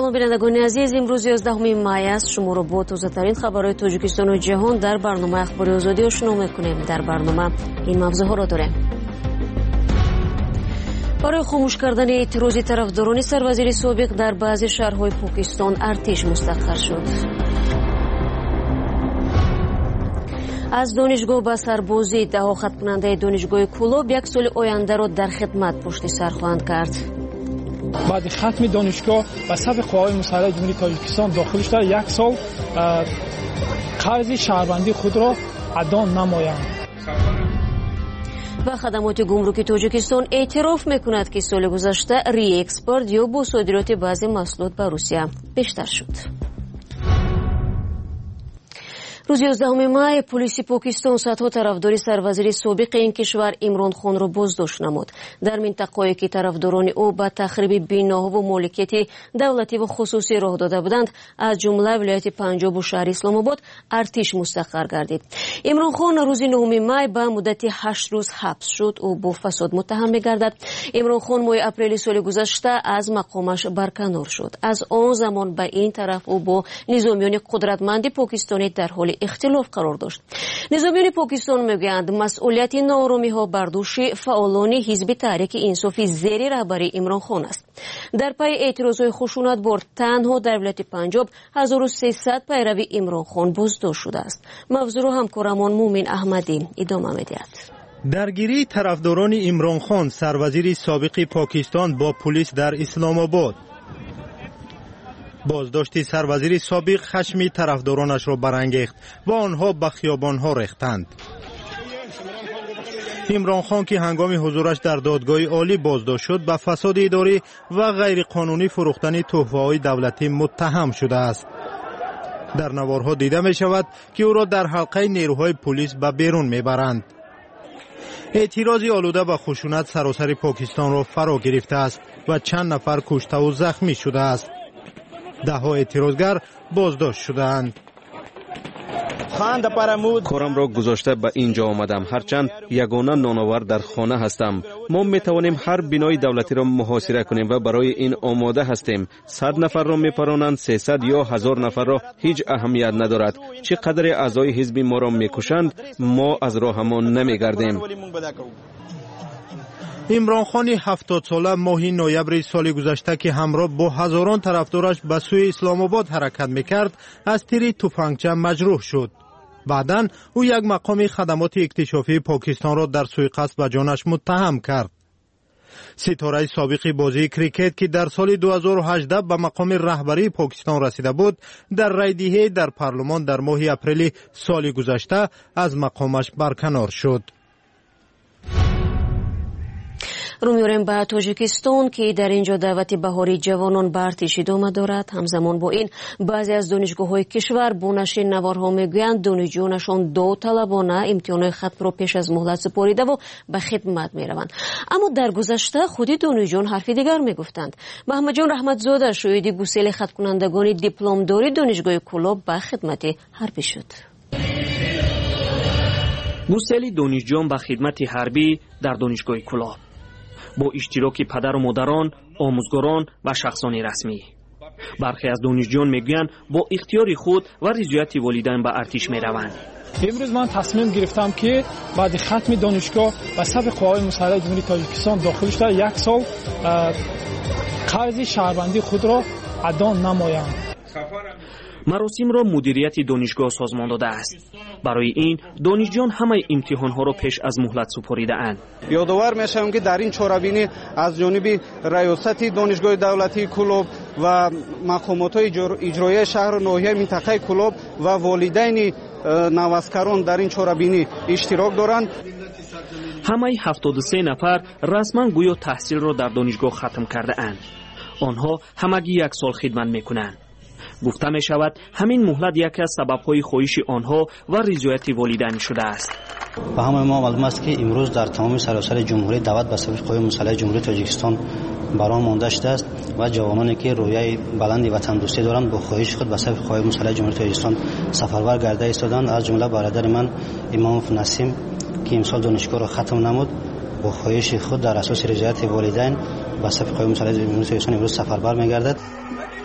салом бинандагони азиз, имрӯз 11 май аст. шуморо бо тозатарин хабарҳои Тоҷикистону ҷаҳон дар барномаи ахбори озодӣ ошно мекунем. Дар барнома ин мавзӯъҳоро дорем. барои хомӯш кардани эътирози тарафдорони сарвазири собиқ дар баъзе шаҳрҳои покистон артиш мустаққар шуд. аз донишгоҳ ба сарбозӣ даҳо хаткунандаи донишгоҳи Кӯлоб як соли ояндаро дар хидмат пушти сар хоҳанд кард. баъди хатми донишгоҳ ба сафи қувваҳои мусаллаҳаи ҷумҳурии Тоҷикистон дохил шуда як сол қарзи шаҳрвандии худро адо намоянд. ва хадамоти гумруки Тоҷикистон эътироф мекунад, ки соли гузашта реэкспорт ё бо содироти баъзе маҳсулот ба Русия бештар шуд. рӯзи 11 май полиси Покистон садҳо тарафдори сарвазири собиқи ин кишвар Имрон Хонро боздошт намуд. дар минтақае ки тарафдорони ӯ ба тахриби биноҳову моликияти давлативу хусусӣ роҳ дода буданд, аз ҷумла вилояти Панҷобу шаҳри Исломобод артиш мустаққар гардид. Имрон Хон рӯзи 9 май ба муддати 8 рӯз ҳабс шуд. ӯ бо фасод муттаҳам мегардад. Имрон Хон моҳи апрели соли гузашта аз мақомаш барканор шуд. аз он замон ба ин тараф ӯ бо низомиёни қудратманди покистонӣ дар ҳоли ихтилоф қарор дошт. низомиёни покистон мегӯянд масъулияти нооромиҳо бар дӯши фаъолони ҳизби таҳрики инсофи зери раҳбарии Имрон Хон аст. дар пайи эътирозҳои хушунатбор танҳо дар вилояти Панҷоб 1300 пайрави Имрон Хон боздошт шудааст. мавзӯъро ҳамкорамон Мумин Аҳмадӣ идома медиҳад. даргирии тарафдорони Имрон Хон, сарвазири собиқи Покистон, бо пулис дар Исломобод. боздошти сарвазири собиқ хашми тарафдоронашро барангехт ва онҳо ба хиёбонҳо рехтанд. имрон Хон, ки ҳангоми ҳузураш дар додгоҳи олӣ боздошт шуд, ба фасоди идорӣ ва ғайриқонунӣ фурӯхтани тӯҳфаҳои давлатӣ муттаҳам шудааст. дар наворҳо дида мешавад, ки ӯро дар ҳалқаи нерӯҳои пулис ба берун мебаранд. эътирози олуда ба хушунат саросари Покистонро фаро гирифтааст ва чанд нафар куштаву захмӣ шудааст. даҳо эътирозгар боздошт шудаанд. корамро гузошта ба ин ҷо омадам. ҳарчанд ягона ноновар дар хона ҳастам. мо метавонем ҳар бинои давлатиро муҳосира кунем ва барои ин омода ҳастем. 100 нафарро мепаронанд, 300 ё 1000 нафарро ҳеҷ аҳамият надорад. чӣ қадре аъзои ҳизби моро мекушанд, мо аз роҳамон намегардем. имрон Хони 70 сола моҳи ноябри соли гузашта, ки ҳамроҳ бо ҳазорон тарафдораш ба сӯи Исломобод ҳаракат мекард, аз тири тӯфангча маҷрӯҳ шуд. баъдан ӯ як мақоми хадамоти иктишофии Покистонро дар суиқасд ба ҷонаш муттаҳам кард. ситораи собиқи бозии крикет, ки дар соли 2018 ба мақоми раҳбарии Покистон расида буд, дар райдиҳӣ дар парлумон дар моҳи апрели соли гузашта аз мақомаш барканор шуд. рӯ меорем ба Тоҷикистон, ки дар ин ҷо даъвати баҳори ҷавонон ба артиш идома дорад. ҳамзамон бо ин баъзе аз донишгоҳҳои кишвар бо нашри наворҳо мегӯянд донишҷӯёнашон довталабона имтиҳонҳои хатмро пеш аз муҳлат супоридаву ба хидмат мераванд. аммо дар гузашта худи донишҷӯён ҳарфи дигар мегуфтанд. маҳмадҷон раҳматзода, шоҳиди гусели хаткунандагони дипломдори донишгоҳи Кӯлоб, ба хидмати ҳарбӣ шуд. гусели донишҷӯён ба хидмати ҳарбӣ дар донишгоҳи Кӯлоб бо иштироки падару модарон, омӯзгорон ва шахсони расмӣ. бархе аз донишҷӯён мегӯянд бо ихтиёри худ ва ризояти волидайн ба артиш мераванд. имрӯз ман тасмим гирифтам, ки баъди хатми донишгоҳ ба сафи қувваҳои мусаллаҳаи ҷумҳурии Тоҷикистон дохил шуда як сол қарзи шаҳрвандии худро адо намоянд. маросимро мудирияти донишгоҳ созмон додааст. барои ин донишҷӯён ҳамаи имтиҳонҳоро пеш аз муҳлат супоридаанд. ёдовар мешавам, ки дар ин чорабинӣ аз ҷониби раёсати донишгоҳи давлатии Кӯлоб ва мақомотҳои иҷроияи шаҳру ноҳияи минтақаи Кӯлоб ва волидайни навазкарон дар ин чорабинӣ иштирок доранд. ҳамаи 73 нафар расман гӯё таҳсилро дар донишгоҳ хатм кардаанд. онҳо ҳамагӣ як сол хидмат мекунанд. гуфта мешавад ҳамин муҳлат яке аз сабабҳои хоҳиши онҳо ва ризояти волидайн шудааст. ба ҳамаи мо маълум аст, ки имрӯз дар тамоми саросари ҷумҳурӣ даъват ба сафи қувваҳои мусаллаҳаи ҷумҳурии Тоҷикистон баром монда шудааст ва ҷавононе, ки рӯяи баланди ватандӯстӣ доранд, бо хоҳиши худ ба сафи қувваҳои мусаллаҳаи ҷумҳурии Тоҷикистон сафарвар гарда истоданд. аз ҷумла бародари ман Имомов Насим, ки имсол донишгоҳро хатм намуд, бо хоҳиши худ дар асоси ризояти волидайн ба сафи қувваҳои мусаллаҳаи ҷумҳурии Тоҷикистон имрӯз сафарбар мегардад.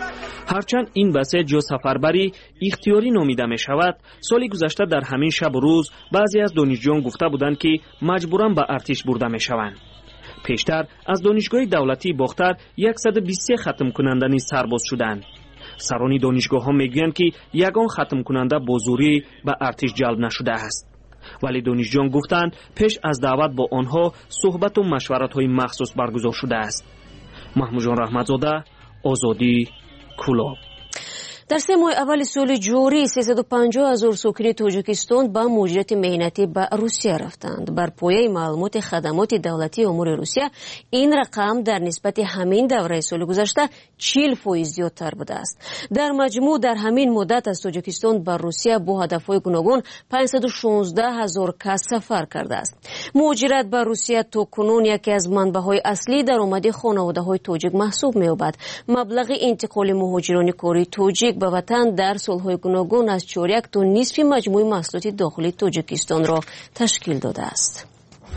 هرچند این بسیج یا سفربری اختیاری نامیده می شود، سال گذشته در همین شب و روز بعضی از دانشجویان گفته بودند که مجبوراً به ارتش برده می شوند. پیشتر از دانشگاه دولتی باختر 123 ختم کننده سرباز شدند. سران دانشگاه ها میگویند که یگان ختم کننده با زوری به ارتش جلب نشده است. ولی دانشجویان گفتند پیش از دعوت با آنها صحبت و مشورت های مخصوص برگزار شده است. محمود جان رحمتزاده، آزادی، کلاب. در 3 ماه اول سال جاری 350,000 ساکن تاجیکستان با مهاجرت مهنتی به روسیه رفتند. بر پایه معلومات خدمات دولتی امور روسیه این رقم در نسبت همین دوره سال گذشته 40% زیادتر بوده است. در مجموع در همین مدت از تاجیکستان به روسیه با هدفهای گوناگون 516,000 کس سفر کرده است. مهاجرت به روسیه تا کنون یکی از منبع‌های اصلی درآمد خانواده‌های تاجیک محسوب می‌یابد. مبلغ انتقال مهاجران کاری تاجیک به وطن در سالهای گوناگون از 4 تا نصف مجموع محصولات داخلی تاجیکستان را تشکیل داده است.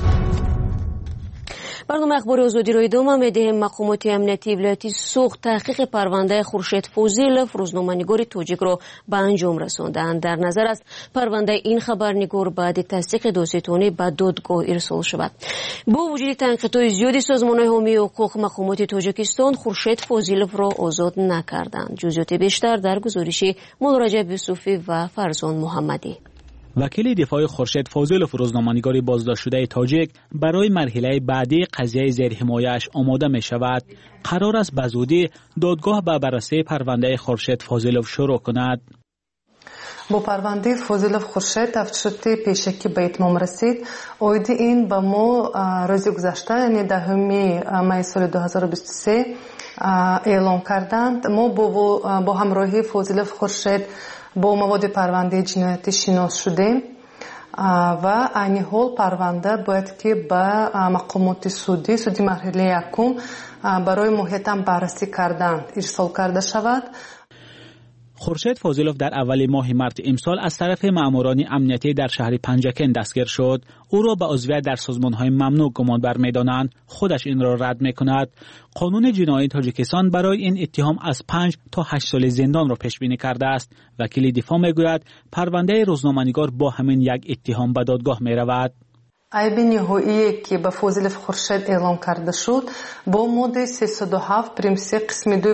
برنامه اخبار آزادی را ادامه می‌دهیم. مقامات امنیتی ولایت سوخ تحقیق پرونده خورشید فاضلوف روزنامه‌نگار تاجیک را به انجام رساندند. در نظر است پرونده این خبرنگار بعد تصدیق دادستانی به دادگاه ارسال شود. با وجود تنقیدهای زیادی سازمان‌های حامی حقوق مقامات تاجیکستان خورشید فاضلوف را آزاد نکردند. جزئیات بیشتر در گزارش مولا رجب یوسفی و فرزان محمدی. وکیل دفاع خورشید فاضلوف روزنامه‌نگار بازداشت شده تاجیک برای مرحله بعدی قضیه زیر حمایه‌اش آماده می شود. قرار است به زودی دادگاه به بررسی پرونده خورشید فاضلوف شروع کند. با پرونده فاضلوف خورشید تفتیشات پیشکی به اتمام رسید. عاید این به ما روز گذشته یعنی 10 می سال 2023 اعلام کردند. ما با همراهی فاضلوف خورشید با مواد پرونده جنایتی شناس شدیم و عین حال پرونده باید که به مقامات سودی مرحله یکم برای محیطم بررسی کردن ارسال کرده شود. خورشید فاضلوف در اول ماه مارس امسال از طرف ماموران امنیتی در شهر پنجکن دستگیر شد. او را به عضویت در سازمان‌های ممنوع گمانبر می‌دانند. خودش این را رد می‌کند. قانون جنایی تاجیکستان برای این اتهام از 5 تا 8 سال زندان را پیش بینی کرده است. وکیل دفاع می‌گوید پرونده روزنامه‌نگار با همین یک اتهام به دادگاه می‌رود. عیب نهایی که به فاضلوف خورشید اعلام کرده شد با ماده 307 پریم 3 قسم 2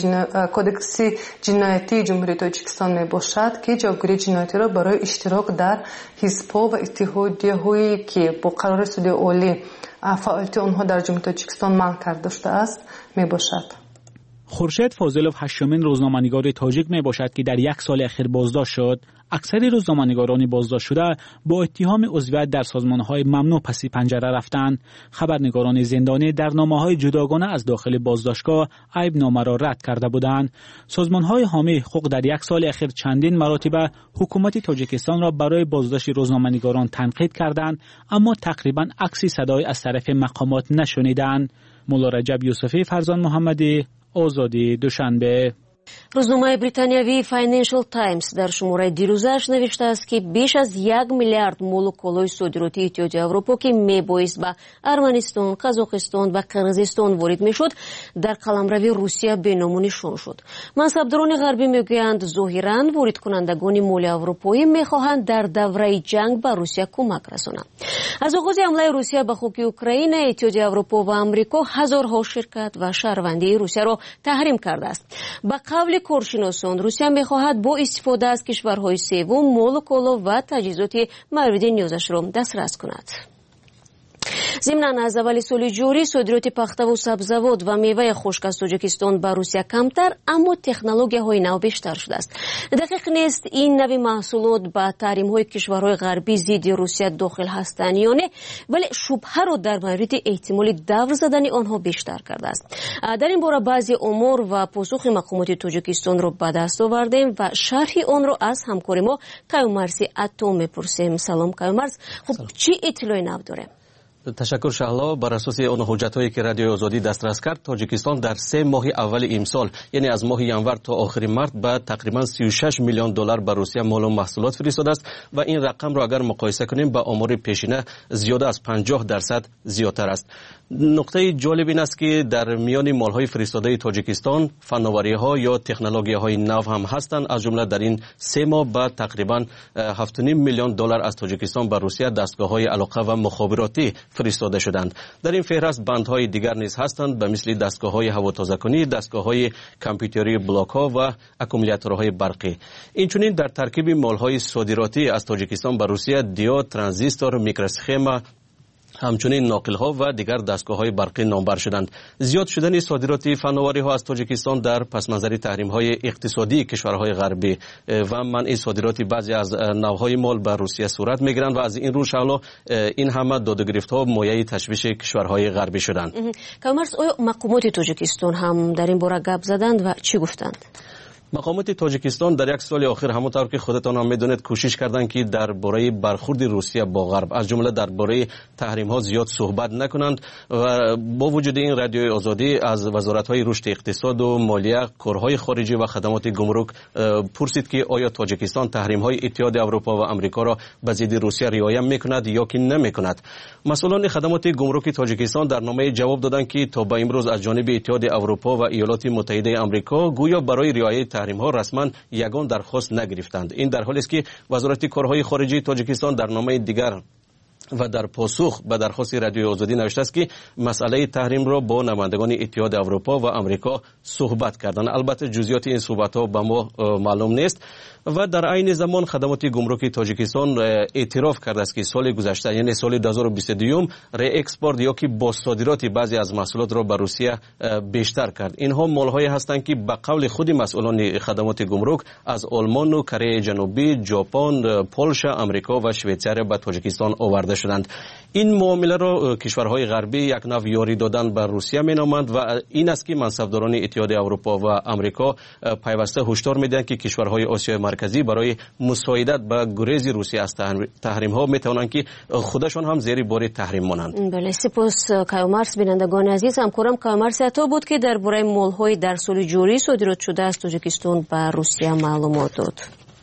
کودکس جنایتی جمهوری تاجیکستان می باشد که جاگیری جنایتی را برای اشتراک در حزب‌ها و اتحادیه‌هایی که با قرار سود عالی فعالیت آنها در جمهوری تاجیکستان منع کرده شده است می باشد. خورشید فاضلوف هشتمین روزنامه‌نگار تاجیک می باشد که در 1 سال اخیر بازداشت شد. اکثر روزنامه‌نگاران بازداشت شده با اتهام عضویت در سازمان‌های ممنوع پسی پنجره رفتند. خبرنگاران زندانی در نامه‌های جداگانه از داخل بازداشتگاه عیب نامه را رد کرده بودند. سازمان‌های حامی حقوق در 1 سال اخیر چندین مرتبه حکومت تاجیکستان را برای بازداشت روزنامه‌نگاران تنقید کردند، اما تقریباً عکسی صدای از طرف مقامات نشنیدند. مولا رجب یوسفی، فرزان محمدی، آزادی، دوشنبه. روزنامه بریتانیایی فاینانشال تایمز در شماره دیروزش نوشته است که بیش از 1 میلیارد مول کالای صادراتی اتحادیه اروپا که میبایست به ارمنستان، قزاقستان و قرقیزستان وارد میشد در قلمرو روسیه بینامون نشان شد. منصبداران غربی میگویند ظاهرا وارد کنندگان مال اروپایی میخواهند در دوره جنگ به روسیه کمک رسانند. از آغاز حمله روسیه به خاک اوکراین اتحادیه اروپا و آمریکا هزارها شرکت و شهروندی روسیه را تحریم کرده است. به قول کارشناسان روسیه می‌خواهد با استفاده از کشورهای سوم مال و کالا و تجهیزات مورد نیازش را دسترس کند. ضمناً از اول سال جاری صادرات پخته و سبزیجات و میوه خشک از تاجیکستان به روسیه کمتر اما تکنولوژی‌های نو بیشتر شده است. دقیق نیست این نوع محصولات با تحریم‌های کشورهای غربی ضد روسیه داخل هستند یا نه، ولی شبهه را در مورد احتمال دور زدن آنها بیشتر کرده است. در این باره بعضی امور و پاسخ مقامات تاجیکستان را به دست آوردیم و شرح آن را از همکار ما کیومرث عطا می‌پرسیم. سلام کیومرث، خب چی اطلاعی نو داریم؟ تشکر شهلا. بر اساس اون حجت‌هایی که رادیو آزادی دسترس کرد، تاجیکستان در 3 ماه اول امسال، یعنی از ماه ینور تا آخر مارس، به تقریبا 36 میلیون دلار به روسیه مال و محصولات فرستاده است و این رقم را اگر مقایسه کنیم با آمار پیشینه زیاده از 50% زیادتر است. نکته جالب این است که در میان مال‌های فرستاده تاجیکستان فناوری‌ها یا تکنولوژی‌های نو هم هستند. از جمله در این 3 ماه با تقریبا 7.5 میلیون دلار از تاجیکستان به روسیه دستگاه‌های علاقه و مخابراتی فرستاده شدند. در این فهرست بندهای دیگر نیز هستند، به مثل دستگاه‌های هواتازه‌کنی، دستگاه‌های کامپیوتری بلاک‌ها و اکومولاتورهای برقی. اینچنین در ترکیب مال‌های صادراتی از تاجیکستان به روسیه دیود، ترانزیستور، میکروسخما، همچنین ناقل‌ها و دیگر دستگاه‌های برقی نامبر شدند. زیاد شدن صادرات فناوری‌ها از تاجیکستان در پس منظر تحریم‌های اقتصادی کشورهای غربی و منع صادرات بعضی از نوع‌های مال به روسیه صورت می‌گیرند و از این رو شغله این همه داد و گرفت‌ها مایه تشویش کشورهای غربی شدند. کامرس، آیا مقامات تاجیکستان هم در این باره گپ زدند و چی گفتند؟ مقامات تاجیکستان در یک سال اخیر همونطور که خودتان هم میدونید کوشش کردند که درباره برخورد روسیه با غرب از جمله درباره تحریم ها زیاد صحبت نکنند و با وجود این رادیو آزادی از وزارت های رشد اقتصاد و مالیه، کارهای خارجی و خدمات گمرک پرسید که آیا تاجیکستان تحریم های اتحاد اروپا و آمریکا را به ضد روسیه رعایت میکند یا که نمیکند. مسئولان خدمات گمرک تاجیکستان در نامه جواب دادند که تا به امروز از جانب اتحاد اروپا و ایالات متحده آمریکا گویا برای رعایت تحریم ها رسما یگان درخواست نگرفتند. این در حالی است که وزارت کارهای خارجی تاجیکستان در نامه دیگر و در پاسخ به درخواست رادیو آزادی نوشته است که مسئله تحریم را با نمایندگان اتحاد اروپا و آمریکا صحبت کردند. البته جزئیات این صحبت ها به ما معلوم نیست و در عین زمان خدمات گمرکی تاجیکستان اعتراف کرده است که سال گذشته یعنی سال 2022 ری اکسپورت یا که با صادرات بعضی از محصولات را به روسیه بیشتر کرد. اینها مال‌هایی هستند که به قول خود مسئولان خدمات گمرک از آلمان و کره جنوبی، ژاپن، پولشا، آمریکا و شویتزار به تاجیکستان آورده شدند. این معامله را کشورهای غربی یک نوع یاری دادن به روسیه مینامند و این است که منصبداران اتحاد اروپا و آمریکا پیوسته هشدار میدهند که کشورهای آسیای مرکزی برای مساعدت به گریز روسیه از تحریم ها میتوانند که خودشان هم زیر بار تحریم مانند. بله، سپاس کایومارس. بینندگان عزیز، همکارم کایومارس عطا بود که درباره مال‌های در سال جاری صادرات شده از تاجیکستان به روسیه معلومات داد.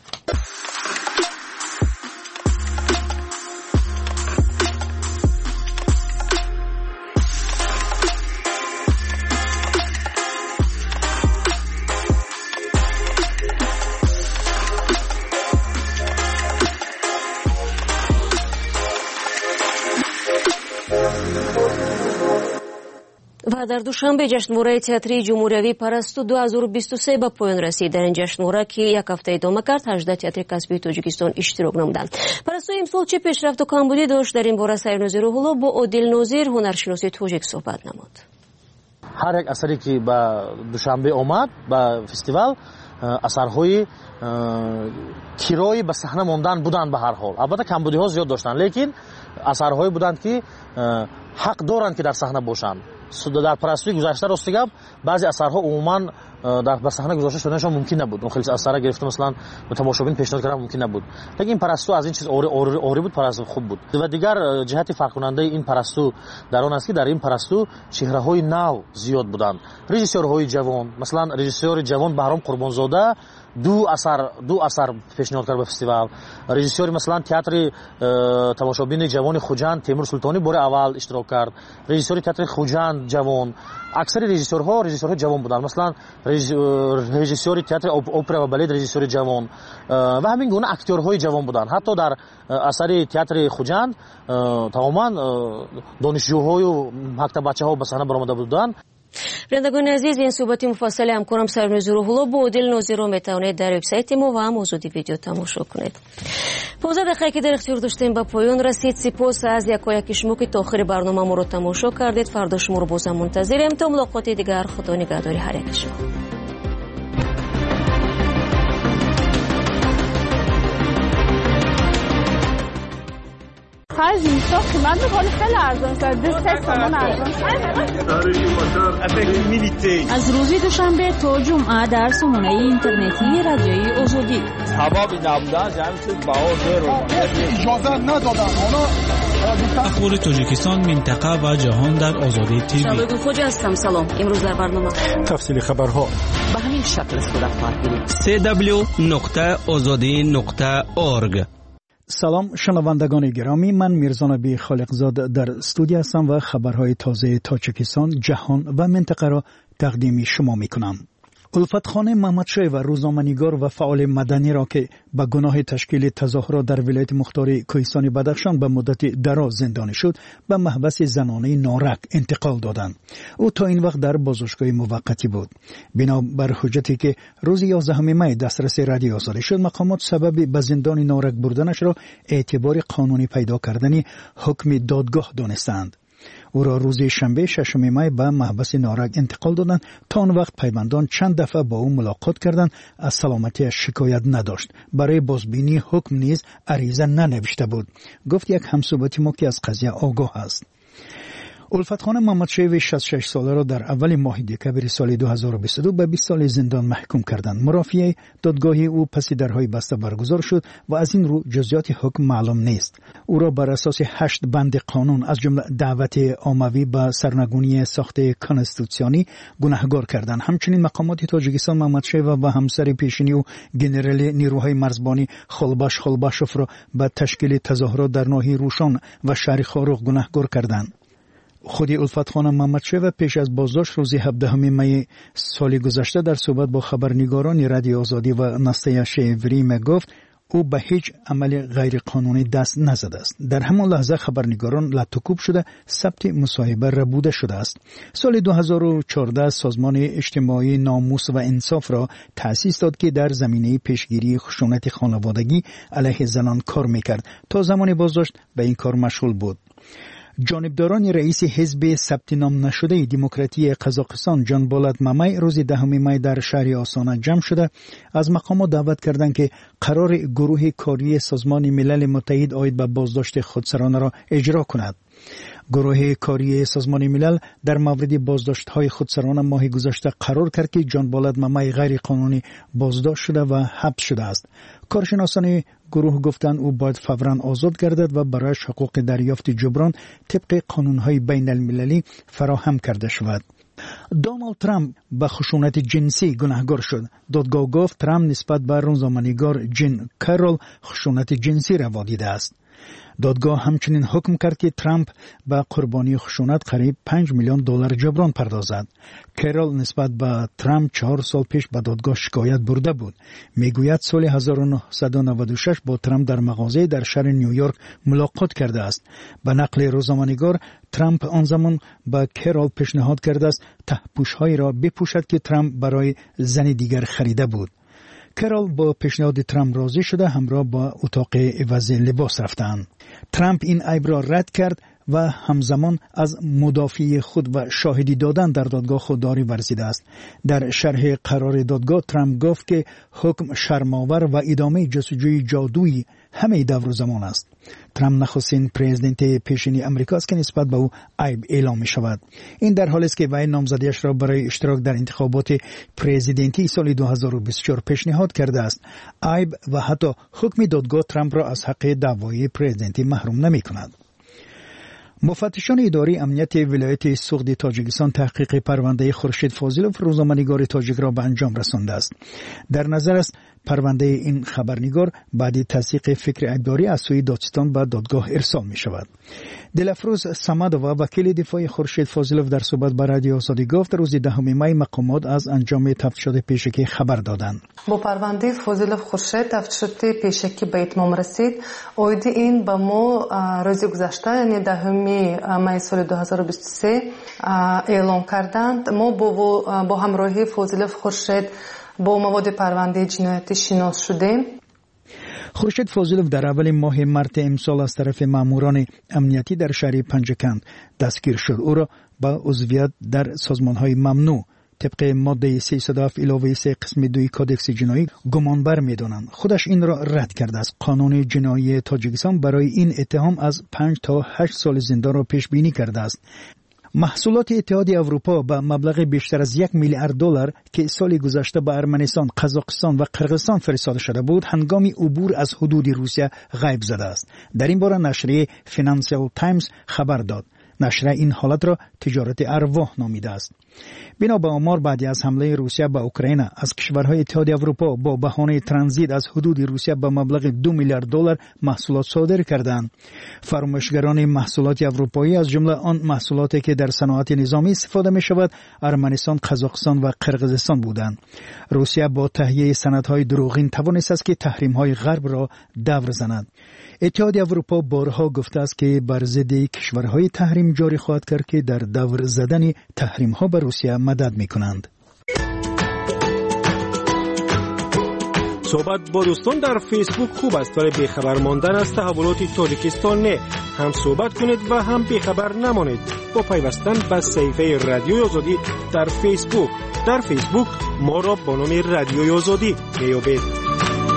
و در دوشنبه جشنواره تئاتری جمهوریوی پرستو 2023 به پایان رسید. در این جشنواره که یک هفته ادامه کرد 18 تئاتر کسبی تاجیکستان اشتراک نمودند. پرستو امسال چه پیشرفت و کمبودی داشت؟ در این باره سرنوزی روح‌الله با عادل ناظر هنرشناس تاجیک صحبت نمود. هر یک اثری که به دوشنبه آمد به فستیوال اثرهای کرایی به صحنه ماندن بودند. به هر حال البته کمبودی ها زیاد داشتند، لیکن اثرهایی بودند که حق دارند که در صحنه باشند. در پرستوی گذشته راست گپ بعضی اثرها عموما در به صحنه گذاشته شدنشون ممکن نبود. اون خیلی اثر گرفته مثلا به تماشابین پیشنهاد کردن ممکن نبود، لیکن این پرستو از این چیز اوری بود، پرستو خوب بود. و دیگر جهت فرق کننده این پرستو در آن است که در این پرستو چهره‌های نو زیاد بودند. رژیسورهای جوان، مثلا رژیسور جوان بهرام قربانزاده دو اثر پیشنهاد کرد به فستیوال. رژیسور مثلا تئاتر تماشابین جوان خوجند تیمور سلطانی بار اول اشتراک کرد. رژیسور تئاتر خوجند جوان، اکثر رژیسورها جوان بودند. مثلا رژیسور تئاتر اپرا و بالت رژیسور جوان و همین گونه اکتورهای جوان بودند. حتی در اثر تئاتر خوجند تماما دانشجوهای و مکتب بچه‌ها به صحنه برآمده بودند. بینندگان عزیز، این صحبت مفصل همکارم سرنوزی روح‌الله با عادل ناظر را میتوانید در وبسایت ما و هم آزادی ویدیو تماشا کنید. 15 دقیقه که در اختیار داشتیم به پایان رسید. سپاس از یکایک شما که تا آخر برنامه ما را تماشا کردید. فردا شما را باز هم منتظریم تا ملاقات دیگر. خدا نگهدار هر یک شما. خرج میشه قیمت بکنه خیلی ارزان شد 2 تومان ارزان شد. از روز دوشنبه تا جمعه در سامانه اینترنتی رادیوی آزادی سبب نبودن جمعیت بها اجازه ندادن. اخبار تاجیکستان، منطقه و جهان در آزادی تیوی. شبگو خوجا هستم. سلام. امروز در برنامه تفصیل خبرها به همین شکل صورت خواهد گرفت. www.azadi.org. سلام شنوندگان گرامی، من میرزا نبی خالقزاد در استودیو هستم و خبرهای تازه تاجیکستان، جهان و منطقه را تقدیم شما میکنم. الفت خان محمدشاه و روزنامه‌نگار و فعال مدنی را که به گناه تشکیل تظاهرات در ولایت مختار کوهستان بدخشان به مدت دراز زندانی شد، به محبس زنانه نارک انتقال دادند. او تا این وقت در بازداشتگاه موقتی بود. بنابر حجتی که روز 11 می دسترس رادیو آزادی شد، مقامات سبب به زندان نارک بردنش را اعتبار قانونی پیدا کردن حکم دادگاه دانستند. او را روز شنبه 6 می به محبس نارک انتقال دادند. تا آن وقت پیوندان چند دفعه با او ملاقات کردند. از سلامتی شکایت نداشت. برای بازبینی حکم نیز عریضه ننوشته بود. گفت یک همصحبت ما که از قضیه آگاه است. الفت خان محمدشاه 66 ساله را در اول ماه دکمبر سال 2022 به 20 سال زندان محکوم کردند. مرافعه دادگاهی او پس درهای بسته برگزار شد و از این رو جزئیات حکم معلوم نیست. او را بر اساس 8 بند قانون از جمله دعوت عمومی به سرنگونی ساخت کنستیتوسیونی گناهکار کردند. همچنین مقامات تاجیکستان محمدشاه و همسر پیشینی او ژنرال نیروهای مرزبانی خلباش خلباشوف را به تشکیل تظاهرات در ناحیه روشان و شهر خاروق گناهکار کردند. خود الفت خان محمدشاه پیش از بازداشت روز 17 می سال گذشته در صحبت با خبرنگاران رادیو آزادی و نسته شیوری گفت او به هیچ عمل غیر قانونی دست نزده است. در همان لحظه خبرنگاران لطوکوب شده ثبت مصاحبه ربوده شده است. سال 2014 سازمان اجتماعی ناموس و انصاف را تأسیس داد که در زمینه پیشگیری خشونت خانوادگی علیه زنان کار میکرد. تا زمان بازداشت به این کار مشغول بود. جانبداران رئیس حزب ثبت نام نشده دموکراتی قزاقستان جان بولات مامای روز 10 می در شهر آستانه جمع شده از مقامات دعوت کردند که قرار گروه کاری سازمان ملل متحد آید به بازداشت خودسرانه را اجرا کند. گروه کاری سازمان ملل در مورد بازداشت‌های خودسرانه ماه گذشته قرار کرد که جان بولات مامای غیر قانونی بازداشت شده و حبس شده است. کارشناسان گروه گفتند او باید فوراً آزاد گردد و برایش حقوق دریافت جبران طبق قانون‌های بین المللی فراهم کرده شود. دونالد ترامپ به خشونت جنسی گناهکار شد. دادگاه گفت ترامپ نسبت به روزنامه‌نگار جین کارول خشونت جنسی را دیده است. دادگاه همچنین حکم کرد که ترامپ به قربانی خشونت قریب $5 میلیون جبران پردازد. کارول نسبت به ترامپ 4 سال پیش به دادگاه شکایت برده بود. میگوید سال 1996 با ترامپ در مغازه در شهر نیویورک ملاقات کرده است. به نقل روزنامه‌نگار ترامپ آن زمان به کارول پیشنهاد کرده است ته‌پوش‌هایی را بپوشد که ترامپ برای زن دیگر خریده بود. کارول با پیشنهاد ترامپ راضی شده، همراه با اتاق عوض لباس رفتند. ترامپ این عیب را رد کرد و همزمان از مدافع خود و شاهدی دادن در دادگاه خودداری ورزیده است. در شرح قرار دادگاه ترامپ گفت که حکم شرم‌آور و ادامه جستجوی جادویی همه دور زمان است. ترامپ نخستین پرزیدنت پیشینی امریکا است که نسبت به او عیب اعلام می شود. این در حالی است که وی نامزدیش را برای اشتراک در انتخابات پرزیدنتی سال 2024 پیشنهاد کرده است. عیب و حتی حکم دادگاه ترامپ را از حق دعوای پرزیدنتی محروم نمی کند. مفتشان اداری امنیت ولایت سوغد تاجیکستان تحقیق پرونده خورشید فاضلوف روزنامه‌نگار تاجیک را به انجام رسانده است. در نظر است پرونده این خبرنگار بعد تصدیق فکر عیبداری از سوی دادستان به دادگاه ارسال می شود. دلفروز صمدووا وکیل دفاع خورشید فاضلوف در صحبت با رادیو آزادی گفت روز 10 می مقامات از انجام تفتیشات پیشکی خبر دادند. با پرونده فاضلوف خورشید تفتیشات پیشکی به اتمام رسید. عید این به ما روز گذشته یعنی 10 می سال 2023 اعلام کردند. ما با همراهی فاضلوف خورشید با مواد پرونده جنایتی شناس شدیم. خورشید فاضلوف در اول ماه مارس امسال از طرف ماموران امنیتی در شهر پنجکند دستگیر شد. او را با عضویت در سازمان‌های ممنوع طبق ماده 307 اضافه 3 قسم 2 کدکس جنایی گمانبر می‌دانند. خودش این را رد کرده است. قانون جنایی تاجیکستان برای این اتهام از 5 تا 8 سال زندان را پیش بینی کرده است. محصولات اتحادیه اروپا با مبلغ بیشتر از 1 میلیارد دلار که سال گذشته به ارمنستان، قزاقستان و قرقیزستان فرستاده شده بود، هنگام عبور از حدود روسیه غیب زده است. در این باره نشریه فینانشال تایمز خبر داد. نشریه این حالت را تجارت ارواح نامیده است. بنا به آمار بعد از حمله روسیه به اوکراین از کشورهای اتحادیه اروپا با بهانه ترانزیت از حدود روسیه به مبلغ 2 میلیارد دلار محصولات صادر کردند. فروشگران محصولات اروپایی از جمله آن محصولاتی که در صنایع نظامی استفاده می شود ارمنستان، قزاقستان و قرقیزستان بودند. روسیه با تهیه سندهای دروغین توانسته است که تحریم‌های غرب را دور زند. اتحادیه اروپا بارها گفته است که بر ضد کشورهای تحریم جاری خواهد کرد که در دور زدن تحریم‌ها به روسیه مدد می‌کنند. صحبت با دوستان در فیسبوک خوب است ولی بیخبر ماندن از تحولات تاجیکستان نه. هم صحبت کنید و هم بیخبر نمانید با پیوستن به صفحه رادیوی آزادی در فیسبوک. در فیسبوک ما را با نام رادیوی آزادی میابید.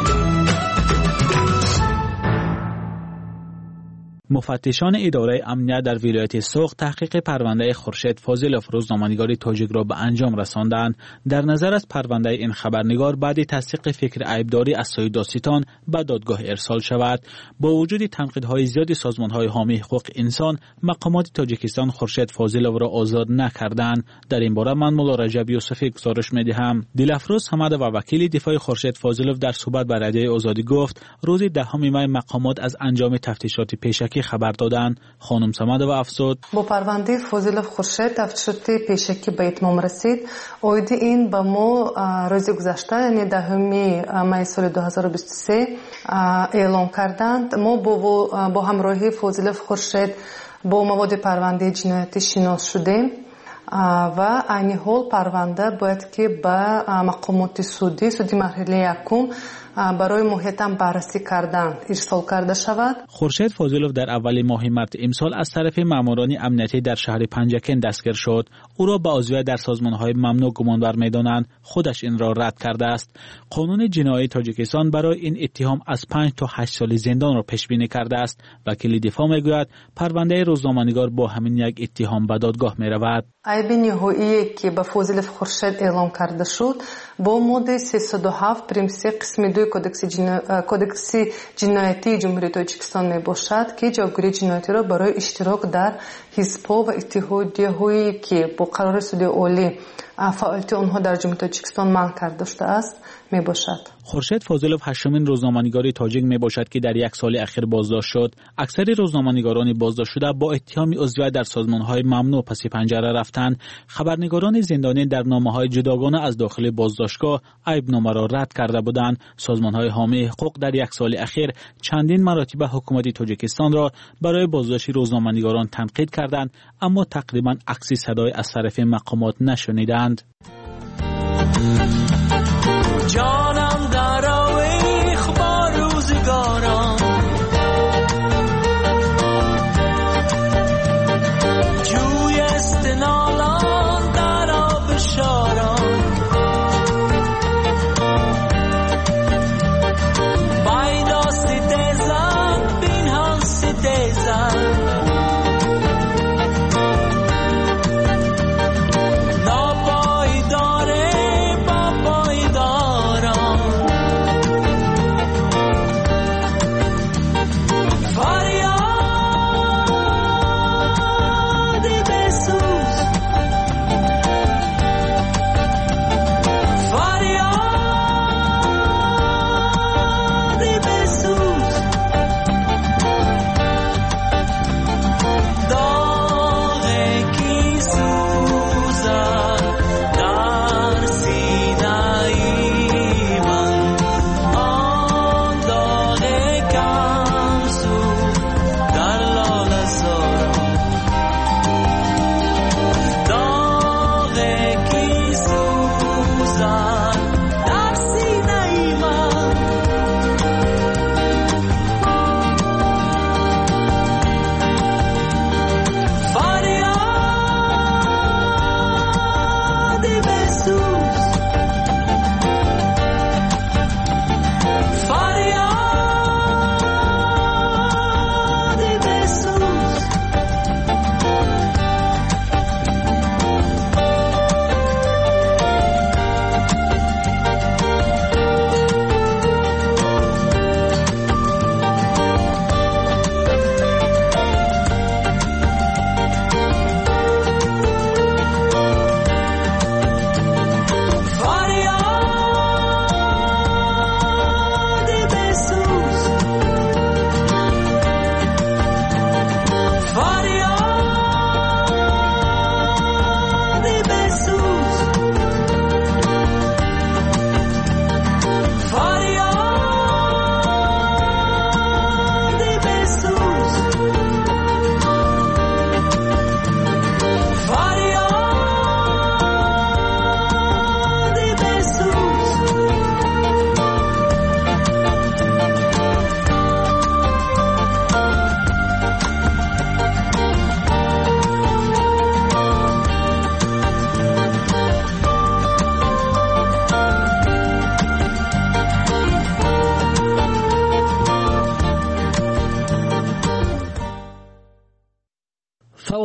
مفتشان اداره امنیت در ولایت سوق تحقیق پرونده خورشید فاضلوف روزنامه‌نگار تاجیک را به انجام رساندند. در نظر از پرونده این خبرنگار بعد تصدیق فکر عیبداری از سوی دادستان به دادگاه ارسال شود. با وجود تنقیدهای زیاد سازمان‌های حامی حقوق انسان، مقامات تاجیکستان خورشید فاضلوف را آزاد نکردند. در این باره من مولا رجب یوسفی گزارش می‌دهم. دلفروز حمد و وکیل دفاع خورشید فاضلوف در صحبت با رادیوی آزادی گفت روز 10 می مقامات از انجام تفتیشات پیشکی خبر دادند. خانم صمد و افزود با پرونده فاضلوف خورشید تفتیشات پیشکی به اتمام رسید. عید این به ما روز گذشته یعنی 10 می سال 2023 اعلام کردند. ما با همراهی فاضلوف خورشید با مواد پرونده جنایتی شناس شدیم و عین حال پرونده باید که به مقامات سودی مرحله یکم برای محیطم بررسی کردن ارسال کرده شود. خورشید فاضلوف در اول ماه مارس امسال از طرف ماموران امنیتی در شهر پنجکن دستگیر شد. او را به عضویت در سازمان‌های ممنوع گمانبر می‌دانند. خودش این را رد کرده است. قانون جنایی تاجیکستان برای این اتهام از 5 تا 8 سال زندان را پیش بینی کرده است. وکیل دفاع می‌گوید پرونده روزنامه‌نگار با همین یک اتهام به دادگاه می‌رود. عیب نهایی که به فاضلوف خورشید اعلام کرده شد با ماده 307 پریم 3 قسم 2 کدکس جنایتی جمهوری تاجیکستان می باشد که جایگیری جنایتی را برای اشتراک در حزب‌ها و اتحادیه‌هایی که با قرار سود عالی فعالیت آنها در جمهوری تاجیکستان منع کرده شده است می باشد. خورشید فاضلوف هشتمین روزنامه‌نگار تاجیک می باشد که در یک سال اخیر بازداشت شد. اکثر روزنامه‌نگاران بازداشت شده با اتهام عضویت در سازمان‌های ممنوع پس پنجره رفتند. خبرنگاران زندانی در نامه‌های جداگانه از داخل بازداشتگاه عیبنامه را رد کرده بودند. سازمان‌های حامی حقوق در یک سال اخیر چندین مراتب حکومت تاجیکستان را برای بازداشت روزنامه‌نگاران تنقید کردند، اما تقریباً عکسی صدای از طرف مقامات نشنیدند. جانم در آویخ با روزگاران جوی استنالان در آب شاران بایداستی دیزن بین هانسی دیزن ناپایی داره با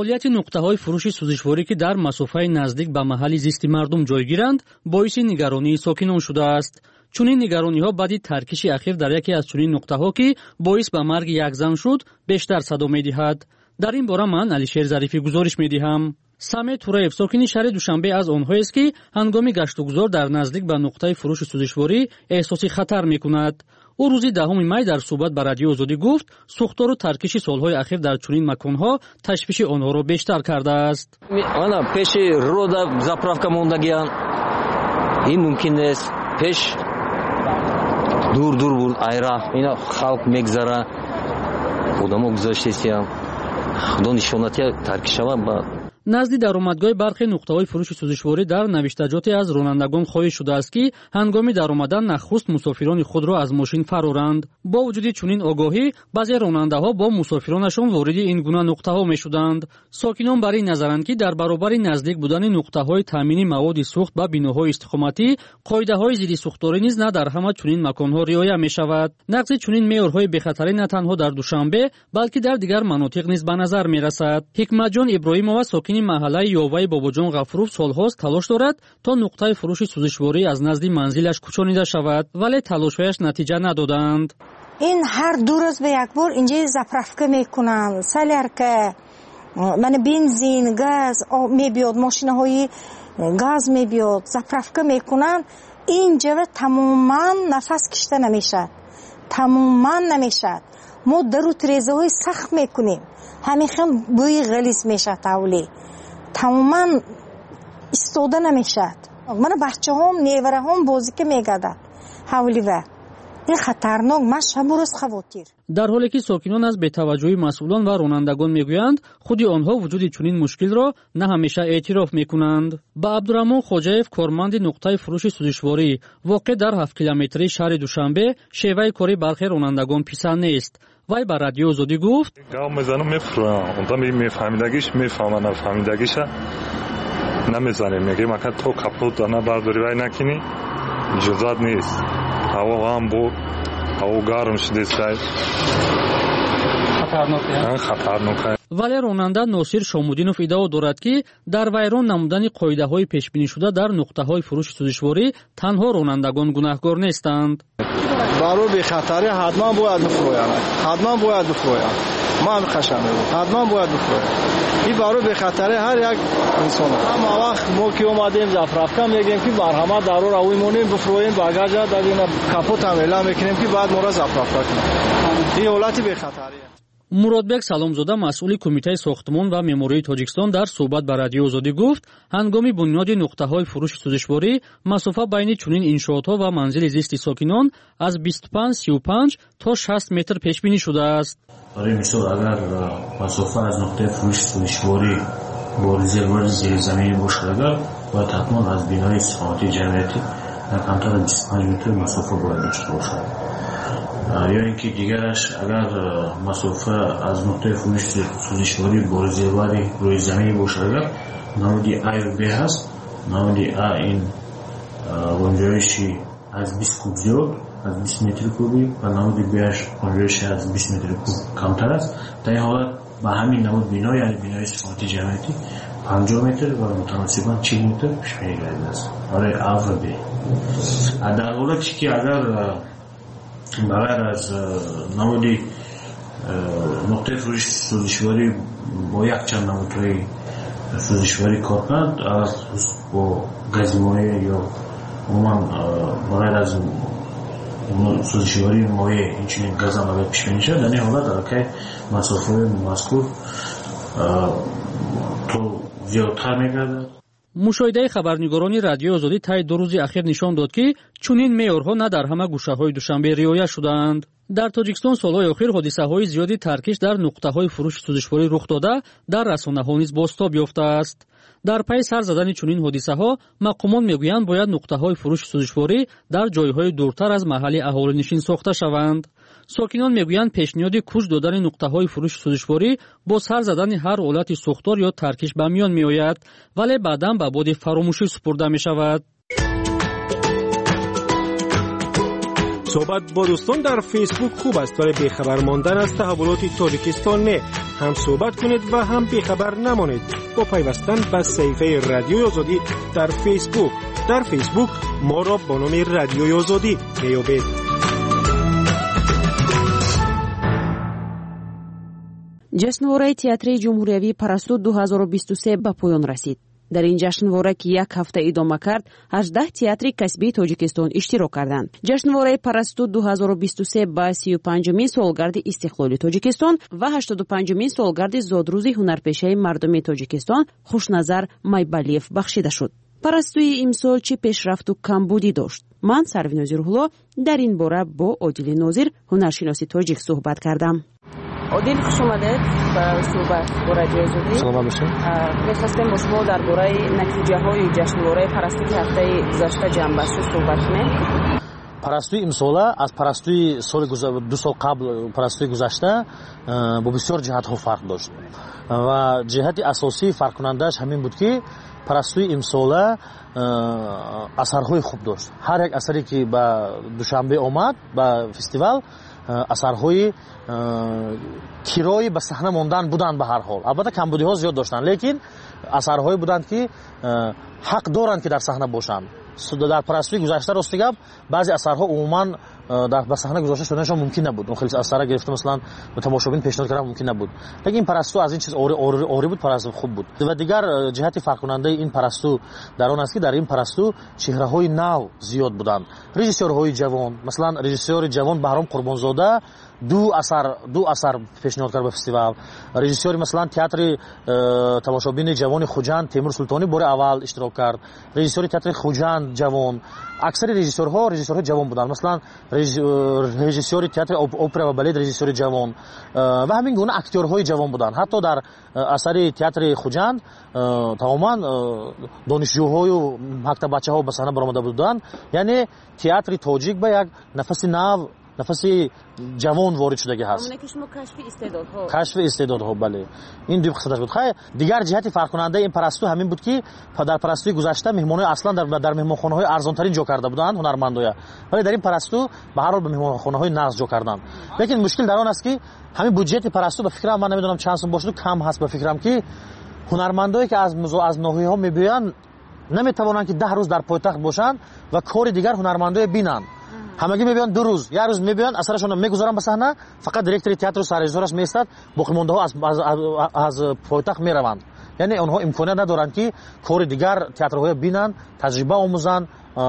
фаъолияти нуқтаҳои фурӯши сӯзишворӣ ки дар масофаи наздик ба маҳалли зисти мардум ҷойгиранд боиси нигаронии сокинон шудааст. чунин нигарониҳо баъди таркиши ахир дар яке аз чунин нуқтаҳо ки боис ба марги як зан шуд бештар садо медиҳад. дар ин бора ман алишер зарифӣ гузориш медиҳам. самед тураев сокини шаҳри душанбе аз онҳоест ки ҳангоми гаштугузор дар наздик ба нуқтаи фурӯши сӯзишворӣ эҳсоси хатар мекунад. ӯ рӯзи 10 май дар суҳбат ба радиои озодӣ гуфт сӯхтору таркиши солҳои ахир дар чунин маконҳо ташвиши онҳоро бештар кардааст. ана пеши рода заправка мондагиян ин мумкин нест. пеш дур буд айра ина халқ мегзара одамо гузаштесиям худо нишонатия таркишава ба назди даромадгоҳи бархе нуқтаҳои фурӯши сӯзишворӣ дар навиштаҷоте аз ронандагон хоҳиш шудааст ки ҳангоми даромадан нахуст мусофирони худро аз мошин фароранд. бо вуҷуди чунин огоҳӣ баъзе ронандаҳо бо мусофиронашон вориди ин гуна нуқтаҳо мешуданд. сокинон бар ин назаранд ки дар баробари наздик будани нуқтаҳои таъмини маводи сӯхт ба биноҳои истиқоматӣ қоидаҳои зидди сӯхторӣ низ на дар ҳама чунин маконҳо риоя мешавад. нақзи чунин меъёрҳои бехатарӣ на танҳо дар душанбе балки дар дигар манотиқ низ ба назар мерасад. ҳикматҷон иброҳимова сокини маҳаллаи ёваи бобоҷон ғафуров солҳост талош дорад то нуқтаи фурӯши сӯзишворӣ аз назди манзилаш кӯчонида шавад, вале талошҳояш натиҷа надоданд. ин ҳар ду рӯз ба якбор инҷа заправка мекунанд, солярка, мана бензин, газ мебиёд, машинаҳои газ мебиёд, заправка мекунанд. инҷа тамоман нафас кишида намешад, тамоман намешад. мо дару тирезаҳои сахт мекунем, ҳамехан бӯи ғалис мешад, ҳавлӣ тамоман истода намешад. мана бачаҳом невараҳом бозика мегардад ҳавлива ин хатарнок. ман шабу рӯз хавотир. дар ҳоле ки сокинон аз бетаваҷҷӯҳи масъулон ва ронандагон мегӯянд худи онҳо вуҷуди чунин мушкилро на ҳамеша эътироф мекунанд. ба абдураҳмон хоҷаев корманди нуқтаи фурӯши сӯзишворӣ воқеъ дар 7 километрии шаҳри душанбе шеваи кори бархе ронандагон писанд нест. вай ба радиои озодӣ гуфт гав мезанам мефурӯям онда мефаҳмидагиш мефаҳма нафаҳмидагиша намезанем мегӯем ака то капот дана бардори вай накини иҷозат нест. ҳаво ҳам бо ҳаво гарм шудесай хатарнока. вале ронанда носир шомуддинов иддао дорад ки дар вайрон намудани қоидаҳои пешбинишуда дар нуқтаҳои фурӯши сӯзишворӣ танҳо ронандагон гунаҳкор нестанд. барои бехатарӣ ҳатман бояд бифурӯянд. ман қашам мегӯям ҳатман бояд бифурӯянд. ин барои бехатарӣ ҳар як инсон. ҳама вақт мо ки омадем заправка мегӯем ки марҳамат даро равӣ монем бифурӯем багажа дадина капотам эълон мекунем ки баъд моро заправка кунем. ин ҳолати бехатарӣ. муродбек саломзода масъули кумитаи сохтмон ва меъмории тоҷикистон дар суҳбат ба радиои озодӣ гуфт ҳангоми бунёди нуқтаҳои фурӯши сӯзишворӣ масофа байни чунин иншоотҳо ва манзили зисти сокинон аз 25-35 то 60 метр пешбинӣ шудааст. барои мисол агар масофа аз нуқтаи фурӯши сӯзишворӣ бо резервуари зеризаминӣ бошад агар бояд ҳатмон аз бинои истиқомати ҷамъияти камтар аз 25 метр масофа бояд дошта бошад. ё ин ки дигараш агар масофа аз нуқтаи фурӯши сӯзишворӣ бо резервуари рӯи заминӣ бошад агар намуди А ё Б ҳаст. намуди А ин гунҷоиши аз 20 куб зиёд аз 20 метри куби ва намуди Б-аш гунҷоиши аз 20 метри куб камтар аст. дар ин ҳолат ба ҳамин намуд бино яъне бинои истиқомати ҷамъияти 50 метр ва мутаносибан 40 метр пешбинӣ гардидааст барои А ва Б. дар ҳолате ки агар бағайр аз намуди нуқтаи фурӯши сӯзишворӣ бо якчанд намудҳои сӯзишворӣ кор кунад бо гази моеъ ё умуман бағайр аз сӯзишвории моеъ инчунин газам агар пешбинӣ шавад дар ин ҳолат аллакай масофаи мазкур то зиёдтар мегардад. мушоҳидаи хабарнигорони радиои озодӣ таи 2 рӯзи ахир нишон дод ки чунин меъёрҳо на дар ҳама гӯшаҳои душанбе риоя шудаанд. дар тоҷикистон солҳои охир ҳодисаҳои зиёди таркиш дар нуқтаҳои фурӯши сӯзишворӣ рух дода дар расонаҳо низ бозтоб ёфтааст. дар пай сар задани чунин ҳодисаҳо мақомон мегӯянд бояд нуқтаҳои фурӯши сӯзишворӣ дар ҷойҳои дуртар аз маҳалли аҳолинишин сохта шаванд. сокинон мегӯянд пешниҳоди куч додани нуқтаҳои фурӯши сӯзишворӣ бо сар задани ҳар ҳолати сӯхтор ё таркиш ба миён меояд, вале баъдан ба боди фаромӯшӣ супурда мешавад. صحبت با دوستان در فیسبوک خوب است ولی بیخبر ماندن از تحولات تاجیکستان نه. هم صحبت کنید و هم بیخبر نمانید با پیوستن به صفحه رادیوی آزادی در فیسبوک. در فیسبوک ما را با نام رادیوی آزادی بیابید. ҷашнвораи театри ҷумҳуриявӣ парасту 2023 ба поён расид. дар ин ҷашнвора ки як ҳафта идома кард 18 театри касбии тоҷикистон иштирок карданд. ҷашнвораи парасту 2023 ба 35-мин солгарди истиқлоли тоҷикистон ва 85-мин солгарди зодрӯзи ҳунарпешаи мардуми тоҷикистон хушназар майбалиев бахшида шуд. парастуи имсол чӣ пешрафту камбудӣ дошт? ман Сарвинози Рӯҳулло дар ин бора бо Одили Нозир ҳунаршиноси тоҷик суҳбат кардам. Одил, خوش آمدید به صحبت با رادیو آزادی. سلام باشید. می‌خواستیم با شما درباره نتیجه‌های جشنواره پرستویی که هفته گذشته جمع بسته صحبت کنیم. پرستویی امساله از پرستویی سال دو سال قبل پرستویی گذشته با بسیار جهت‌ها فرق داشت و جهت اساسی فرق کننده‌اش همین بود که پرستویی امساله اثرهای خوب داشت. هر یک اثری که به دوشنبه آمد به فستیوال اثرهای کیرایی به صحنه ماندن بودند. به هر حال البته کمبودی ها زیاد داشتند لیکن اثرهایی بودند که حق دارند که در صحنه باشند. در پرستویی گذشته راست گپ بعضی اثرها عموما در صحنه گذاشته شدنشون ممکن نبود. اون خیلی اثرا گرفته مثلا به تماشابین پیشنهاد کردن ممکن نبود. لیکن این پرستو از این چیز اوری بود، پرستو خوب بود. و دیگر جهت فرق کننده این پرستو در آن است که در این پرستو چهره‌های نو زیاد بودند. رژیسورهای جوان، مثلا رژیسور جوان بهرام قربانزاده دو اثر پیشنهاد کرد به فستیوال. رژیسور مثلا تئاتر تماشابین جوان خوجند تیمور سلطانی بار اول اشتراک کرد. رژیسور تئاتر خوجند جوان. اکثر رژیسورها جوان بودند. مثلا رژیسور تئاتر اپرا و بالت رژیسور جوان و همین گونه اکتورهای جوان بودند. حتی در اثر تئاتر خوجند تماما دانشجوهای و مکتب بچه‌ها به صحنه برآمده بودند. یعنی تئاتر تاجیک به یک نفس نو، نفس جوان وارد شده هست. همونه که شما کشف استعدادها بله این دو قسمتش بود. خیلی دیگر جهت فرق کننده این پرستو همین بود که در پرستوی گذشته مهمانای اصلا در مهمانخانه‌های ارزان ترین جا کرده بودند هنرمندایا، ولی در این پرستو به هر حال به مهمانخانه‌های نقص جا کردند. لیکن مشکل در آن است که همین بودجه پرستو به فکرم من نمیدونم چند سوم باشه کم هست. به فکرم که هنرمندایی که از ناحیه‌ها میبیان نمیتوانند که 10 روز در پایتخت باشند و کار دیگر هنرمندای بینند. همگی میبیان 2 روز یا روز میبیان اثرشون رو میگذارن به صحنه، فقط دیرکتور تئاتر و سررژیسورش میستاد، باقی مونده ها از پایتخت میروند. یعنی اونها امکانیت ندارند که کار دیگر تئاترهای بینن، تجربه آموزن.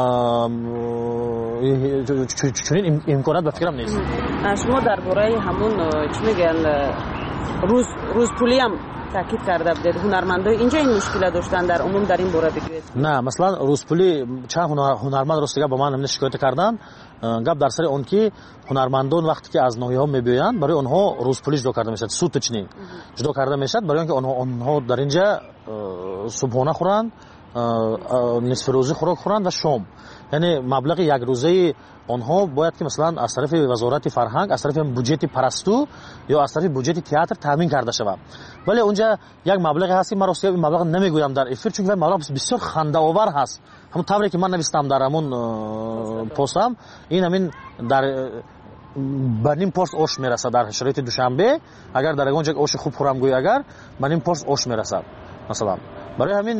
چنین امکانات به فکرم نیست. شما درباره همون چی میگن روز پولی هم تاکید کرده بودید. هنرمندای اینجا این مشکل داشتن در عموم در این باره بگید؟ نه، مثلا روزپولی چند هنرمند راستگاه با من همین شکایت کردن. گپ در سر اون که هنرمندان وقتی که از ناحیه‌ها میبیان برای اونها روزپولی جدا کرده میشد، سود چنین جدا کرده میشد برای اینکه اونها در اینجا صبحانه خورند، نصف روزی خوراک خورند و شام. یعنی مبلغ یک روزه آنها باید که مثلا از طرف وزارت فرهنگ، از طرف بودجه پرستو یا از طرف بودجه تئاتر تامین کرده شود. ولی اونجا یک مبلغ هستی، من راستش این مبلغ نمیگویم در افیر چون مبلغ بسیار خنده آور هست. همون طوری که من نوشتم در همون پستم، این همین در بنیم پارس آش میرسه در شرایط دوشنبه. اگر در اونجا آش خوب خورم گوی اگر بنیم پارس آش میرسه مثلا. برای همین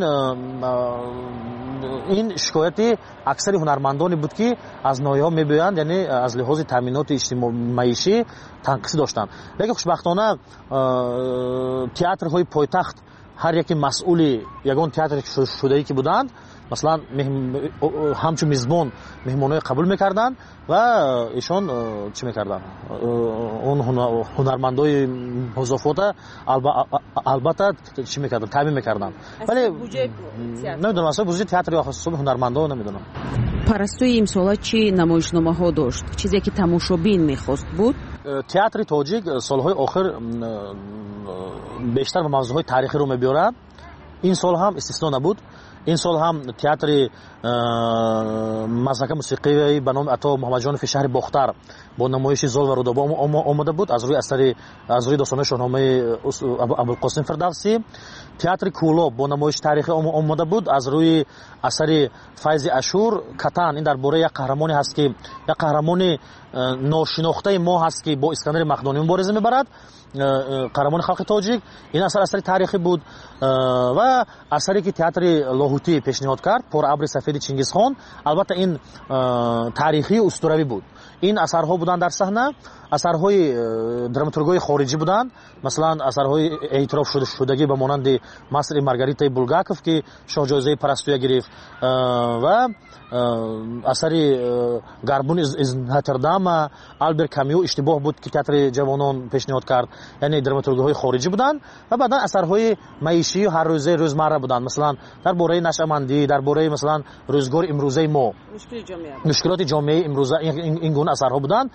این شکایت اکثر هنرمندانی بود که از ناحیه‌ها میبیاند، یعنی از لحاظ تامینات اجتماعی معیشی تنقصی داشتند. لیکن خوشبختانه تئاترهای پایتخت هر یکی مسئول یگان تئاتر شده‌ای که بودند مثلا همچون میزبان مهمانای قبول میکردن و ایشان چی میکردن اون هنرمندای مضافات البته چی میکردن تامین میکردن. ولی نمیدونم اصلا بودجه تئاتر یا خصوصا هنرمندا نمیدونم. پرستوی امسال چی نمایشنامه‌ها داشت؟ چیزی که تماشابین میخواست بود؟ تئاتر تاجیک سالهای آخر بیشتر به موضوعهای تاریخی رو میبرد. این سال هم استثنا نبود. این سال هم تئاتر مزهک موسیقی به نام عطا محمد جان فشهر باختر با نمایش زال و رودابه آمده بود از روی داستان شاهنامه ابوالقاسم فردوسی. театри Кӯлоб бо намоиши таърихӣ омода буд аз рӯи асари Файзи Ашур Катан. Ин дар бораи як қаҳрамоне ҳаст ки як қаҳрамони ношинохтаи мо ҳаст ки бо Искандари Мақдонӣ мубориза мебарад, қаҳрамони халқи тоҷик. Ин асари таърихӣ буд. Ва асаре ки театри Лоҳутӣ пешниҳод кард, Пора абри сафеди Чингизхон, албатта ин таърихии устуравӣ буд. ин асарҳо буданд дар саҳна, асарҳои драматургои хориҷӣ буданд, маслан асарҳои эътироф шудагӣ ба монанди Масри Маргаритаи Булгаков ки шоҳҷоизаи Парастуя гирифт ва асари Гарбун из Нотр-Дама, Альбер Камю иштибоҳ буд ки театри ҷавонон пешниҳод кард, яъне драматургиҳои хориҷӣ буданд ва баъдан асарҳои маишии ҳаррӯзаи рӯзмарра буданд, маслан дар бораи нашъамандӣ, дар бораи маслан рӯзгори имрӯзаи мо, мушкилоти ҷомеаи имрӯза, ин гуна асарҳо буданд.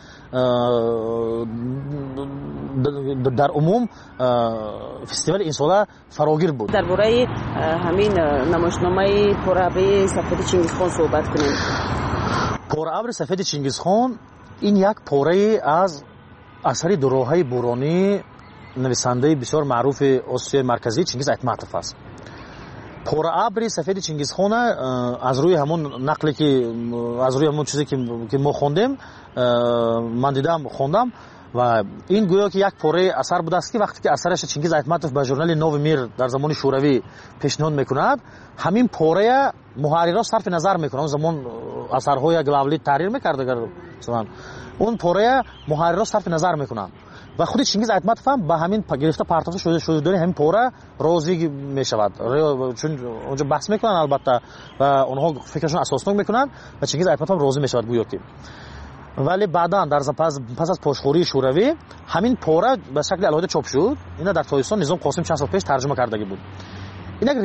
дар умум фестивали инсола фарогир буд. дар бораи ҳамин намоишномаи Пора абри сафеди Чингизхон суҳбат кунем. Пора абри сафеди Чингизхон ин як пораи аз асари дуроҳаи буронӣ нависандаи бисёр маъруфи Осиёи марказӣ Чингиз Айтматов аст. Пора абри сафеди Чингизхона аз рӯи ҳамон нақле ки аз рӯи ҳамон чизе ки мо хондем, ман дидам, хондам ва ин гӯё ки як пораи асар будааст ки вақте ки асараш Чингиз Айтматов ба журнали Нови мир дар замони шӯравӣ пешниҳод мекунад, ҳамин порая муҳаррирро сарфи назар мекунад. Он замон асарҳои як лавлӣ таҳрир мекард, агар масалан он порая муҳаррирро сарфи назар мекунад ва худи Чингиз Айтматов ҳам ба ҳамин гирифта партофта шудани ҳамин пора розӣ мешавад, чун онҷо баҳс мекунанд албатта ва онҳо фикрашон асоснок мекунанд ва Чингиз Айтматов ҳам розӣ мешавад гӯё ки. вале баъдан пас аз пошхӯрии шӯравӣ ҳамин пора ба шакли алоҳида чоп шуд. ина дар Тоҷикистон Низом Қосим чанд сол пеш тарҷума кардагӣ буд. ин як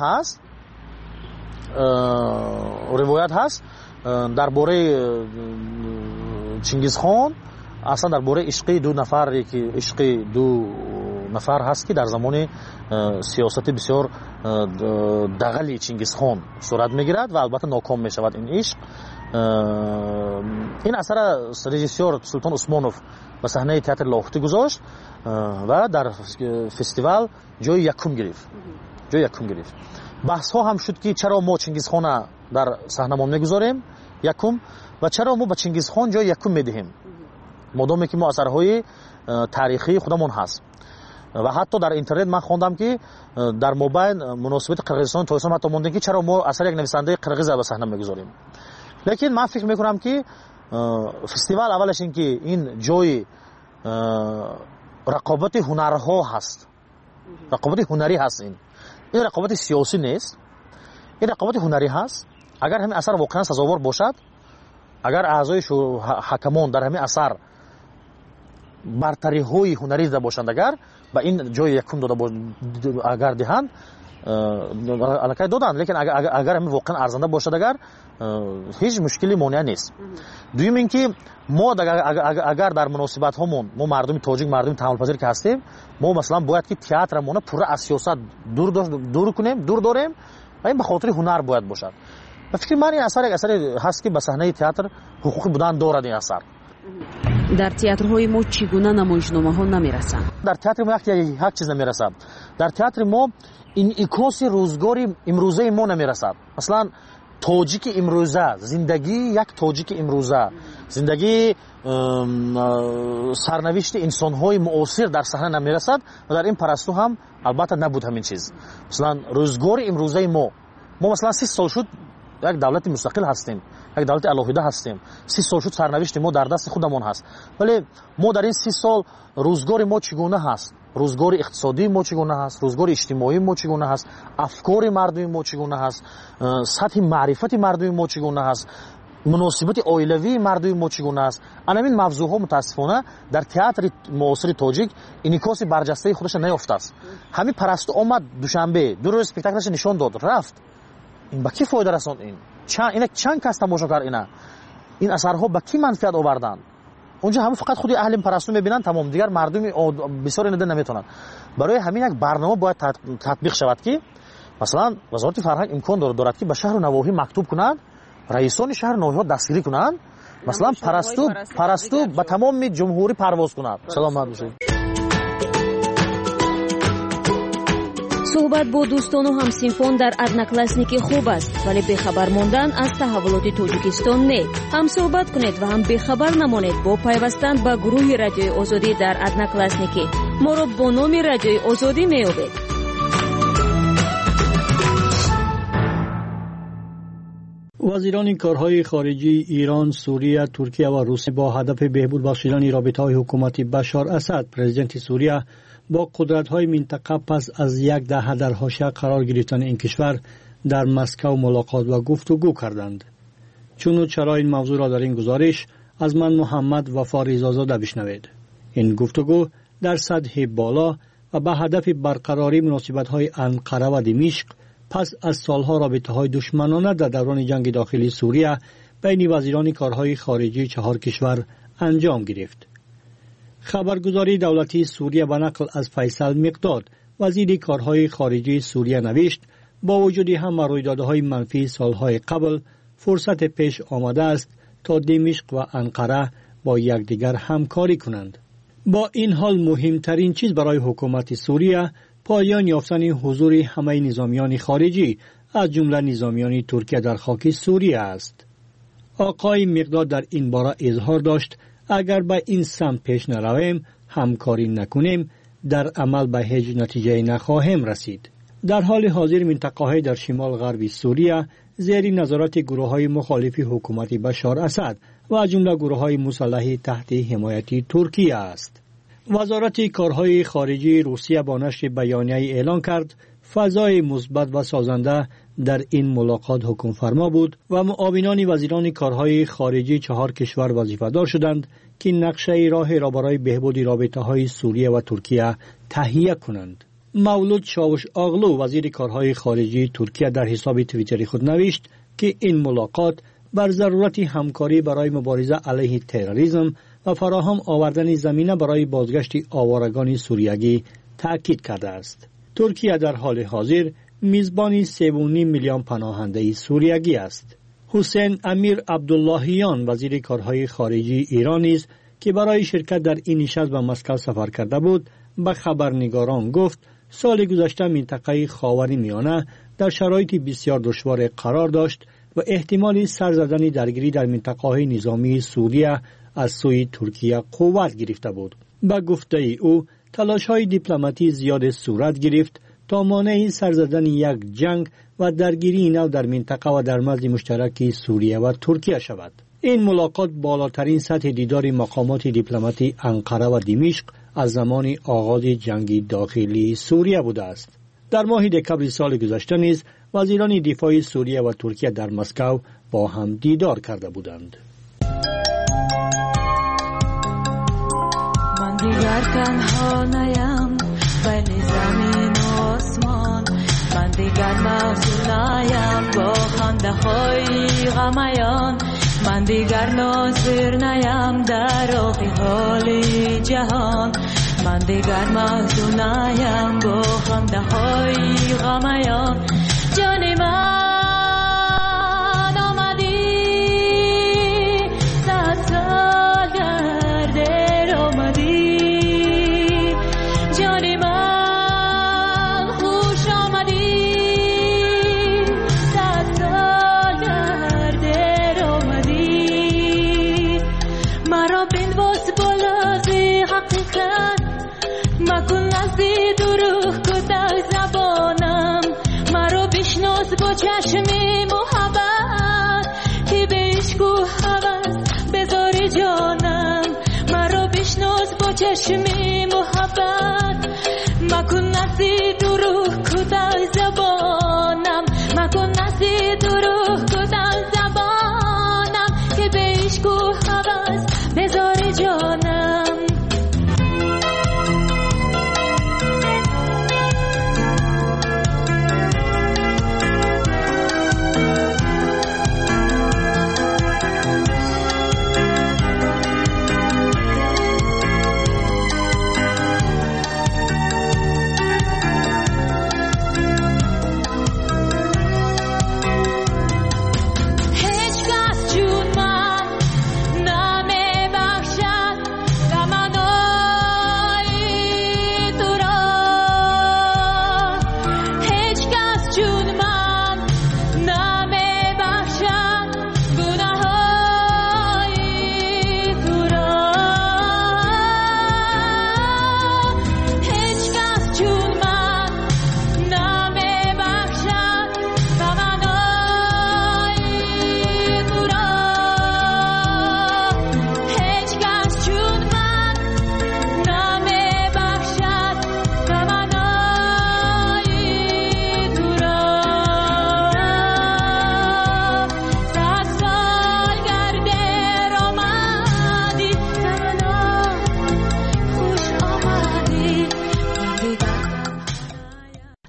ривоят ҳаст дар бораи Чингизхон, аслан дар бораи ишқи ду нафар ҳаст ки дар замони сиёсати бисёр дағали Чингизхон сурат мегирад ва албатта ноком мешавад ин ишқ. ин асара режиссёр Султон Усмонов ба саҳнаи театри Лоҳутӣ гузошт ва дар фестивал ҷои якум гирифт. баҳсҳо ҳам шуд ки чаро мо Чингизхона дар саҳнамон мегузорем якум ва чаро мо ба Чингизхон ҷои якум медиҳем, модоме ки мо асарҳои таърихии худамон ҳаст. ва ҳатто дар интернет ман хондам ки дар мобайн муносибати Қирғизистони Тоҷикистон ҳатто мондем ки чаро мо асари як нависандаи қирғиза ба саҳна мегузорем. лекин ман фикр мекунам ки фестивал аввалаш ин ки ин ҷои рақобати ҳунарҳо ҳаст, рақобати ҳунарӣ ҳаст. ин рақобати сиёсӣ нест, ин рақобати ҳунарӣ ҳаст. агар ҳамин асар воқеан сазовор бошад, агар аъзои ҳакамон дар ҳамин асар бартариҳои ҳунарӣ дида бошанд, агар ба ин ҷои якум агар диҳанд, аллакай доданд, лекин агар ҳамин воқеан арзанда бошад, агар ҳеҷ мушкили монеа нест. дуюм ин ки мо агар дар муносибатҳомон мо мардуми тоҷик, мардуми таҳаммулпазир ки ҳастем, мо масалан бояд ки театрамона пурра аз сиёсат дур дорем ва ин ба хотири ҳунар бояд бошад. ба фикри ман ин асар як асаре ҳаст ки ба саҳнаи театр ҳуқуқи будан дорад. ин асар дар театрҳои мо чӣ гуна намоишномаҳо намерасанд? дар театри мо як чиз намерасад. дар театри мо инъикоси рӯзгори имрӯзаи мо намерасад. маслан тоҷики имрӯза, зиндагии як тоҷики имрӯза, зиндагии сарнавишти инсонҳои муосир дар саҳна намерасад ва дар ин парасту ҳам албатта набуд ҳамин чиз. маслан рӯзгори имрӯзаи мо маслан 30 сол шуд як давлати мустақил ҳастем, як давлати алоҳида ҳастем. 30 сол шуд сарнавишти мо дар дасти худамон ҳаст. вале мо дар ин 30 сол рӯзгори мо чӣ гуна ҳаст? рӯзгори иқтисодии мо чӣ гуна ҳаст? рӯзгори иҷтимоии мо чӣ гуна ҳаст? афкори мардуми мо чӣ гуна ҳаст? сатҳи маърифати мардуми мо чӣ гуна ҳаст? муносибати оилавии мардуми мо чӣ гуна аст? анамин мавзӯъҳо мутаассифона дар театри муосири тоҷик инъикоси барҷастаи худаш наёфтааст. ҳамин парасту омад душанбе 2 рӯз спектаклаш нишон дод, рафт. ин ба кӣ фоида расонд? ин чанд кас тамошо кард? ин асарҳо ба кӣ манфиат оварданд? онҷа ҳама фақат худи аҳли парасту мебинанд, тамом. дигар мардуми бисёр ин дида наметавонанд. барои ҳамин як барнома бояд татбиқ шавад ки масалан вазорати фарҳанг имкон дорад ки ба шаҳру навоҳӣ мактуб кунад, раисони шаҳру навоҳиҳо дастгирӣ кунанд, маслан парасту ба тамоми ҷумҳурӣ парвоз кунад. саломат бошед. صحبت با دوستان و همسینفان در ادناکلاسنیکی خوب است، ولی بخبر ماندن از تحولات تاجیکستان نه. هم صحبت کنید و هم بخبر نمانید با پیوستن به گروه رادیوی آزادی در ادناکلاسنیکی. ما را با نام رادیوی آزادی می‌یابید. وزیران کارهای خارجی ایران، سوریه، ترکیه و روسیه با هدف بهبود بخشیدن رابطه‌های حکومت بشار اسد پرزیدنت سوریه با قدرت‌های منطقه پس از یک دهه در حاشیه قرار گرفتن این کشور در مسکو ملاقات و گفتگو کردند. چون چرا این موضوع را در این گزارش از من محمد وفا رضازاده بشنوید. این گفتگو در سطح بالا و به هدف برقراری مناسبت‌های انقره و دمشق پس از سالها رابطه‌های دشمنانه در دوران جنگ داخلی سوریه بین وزیران کارهای خارجی 4 کشور انجام گرفت. خبرگزاری دولتی سوریه به نقل از فیصل مقداد وزیر کارهای خارجی سوریه نوشت با وجود همه رویدادهای منفی سالهای قبل فرصت پیش آمده است تا دمشق و انقره با یکدیگر همکاری کنند. با این حال مهمترین چیز برای حکومت سوریه پایان یافتن حضور همه نظامیان خارجی از جمله نظامیان ترکیه در خاک سوریه است. آقای مقداد در این باره اظهار داشت اگر به این سمت پیش نرویم، همکاری نکنیم، در عمل به هیچ نتیجه نخواهیم رسید. در حال حاضر منطقه‌های در شمال غربی سوریه زیر نظارت گروه‌های مخالف حکومت بشار اسد و از جمله گروه‌های مسلح تحت حمایت ترکیه است. وزارت کارهای خارجی روسیه با نشر بیانیه اعلان کرد فضای مثبت و سازنده در این ملاقات حکم فرما بود و معاونان وزیران کارهای خارجی 4 کشور وظیفه‌دار شدند که نقشه راه را برای بهبود رابطه‌های سوریه و ترکیه تهیه کنند. مولود چاوش آغلو وزیر کارهای خارجی ترکیه در حساب توییتری خود نوشت که این ملاقات بر ضرورت همکاری برای مبارزه علیه تروریسم و فراهم آوردن زمینه برای بازگشت آوارگان سوریگی تأکید کرده است. ترکیه در حال حاضر میزبان 3.5 میلیون پناهنده سوریگی است. حسین امیر عبداللهیان وزیر کارهای خارجی ایران است که برای شرکت در این نشست به مسکو سفر کرده بود به خبرنگاران گفت سال گذشته منطقه خاورمیانه در شرایط بسیار دشوار قرار داشت و احتمال سر زدن درگیری در منطقه‌های نظامی سوریه از سوی ترکیه قوت گرفته بود. به گفته او تلاش‌های دیپلماتی زیاد صورت گرفت تا مانع سر زدن یک جنگ و درگیری نو در منطقه و در مرز مشترک سوریه و ترکیه شود. این ملاقات بالاترین سطح دیدار مقامات دیپلماتی انقره و دمشق از زمان آغاز جنگ داخلی سوریه بوده است. در ماه دکمبر سال گذشته نیز وزیران دفاع سوریه و ترکیه در مسکو با هم دیدار کرده بودند. من دیگر تنها نیم بین زمین و آسمان، من دیگر محزون نیم با خنده های غمیان، من دیگر ناظر نیم در آخی حال جهان، من دیگر محزون نیم با خنده های غمیان. جان من آمدی صد سال در دل آمدی، جان من خوش آمدی صد سال در دل آمدی. مرا بنواز بالا زی حقیقت مکن نزدی دروغ کدر زبانم، مرا بشناس با چشمی محبت که به عشق و هوس بذاری جانم، مرا بشناس با چشمی محبت مکن نزدی دروغ کدر زبانم، مکن نزدی دروغ کدر زبانم که به عشق و هوس بذاری جانم.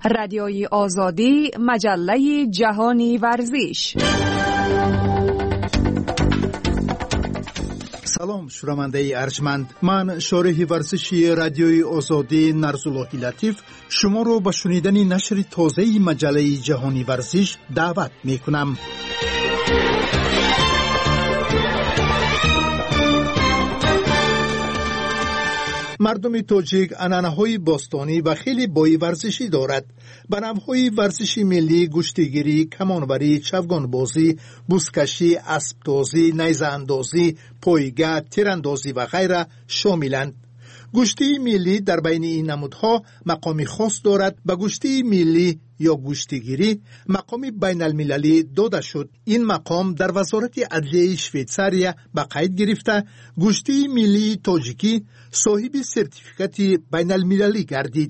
رادیوی آزادی، مجله جهانی ورزش. سلام شنونده ارجمند، من شارح ورزشی رادیوی آزادی نرزاللهی لطیف شما رو به شنیدن نشر تازه مجله جهانی ورزش دعوت می کنم. مردم تاجیک عنعنه‌های باستانی و خیلی بای ورزشی دارد. به نوع‌های ورزشی ملی گشتیگیری، کمانبری، چوگان بازی، بزکشی، اسب‌دوزی، نیزه اندازی، پایگاه، تیراندازی و غیره شاملند. گشتی ملی در بین این نمودها مقامی خاص دارد. به گشتی ملی یا گشتیگیری مقامی بین المللی داده شد. این مقام در وزارت عدلیه شویتزاریا به قید گرفته گشتی ملی تاجیکی صاحب سرتیفیکات بین المللی گردید.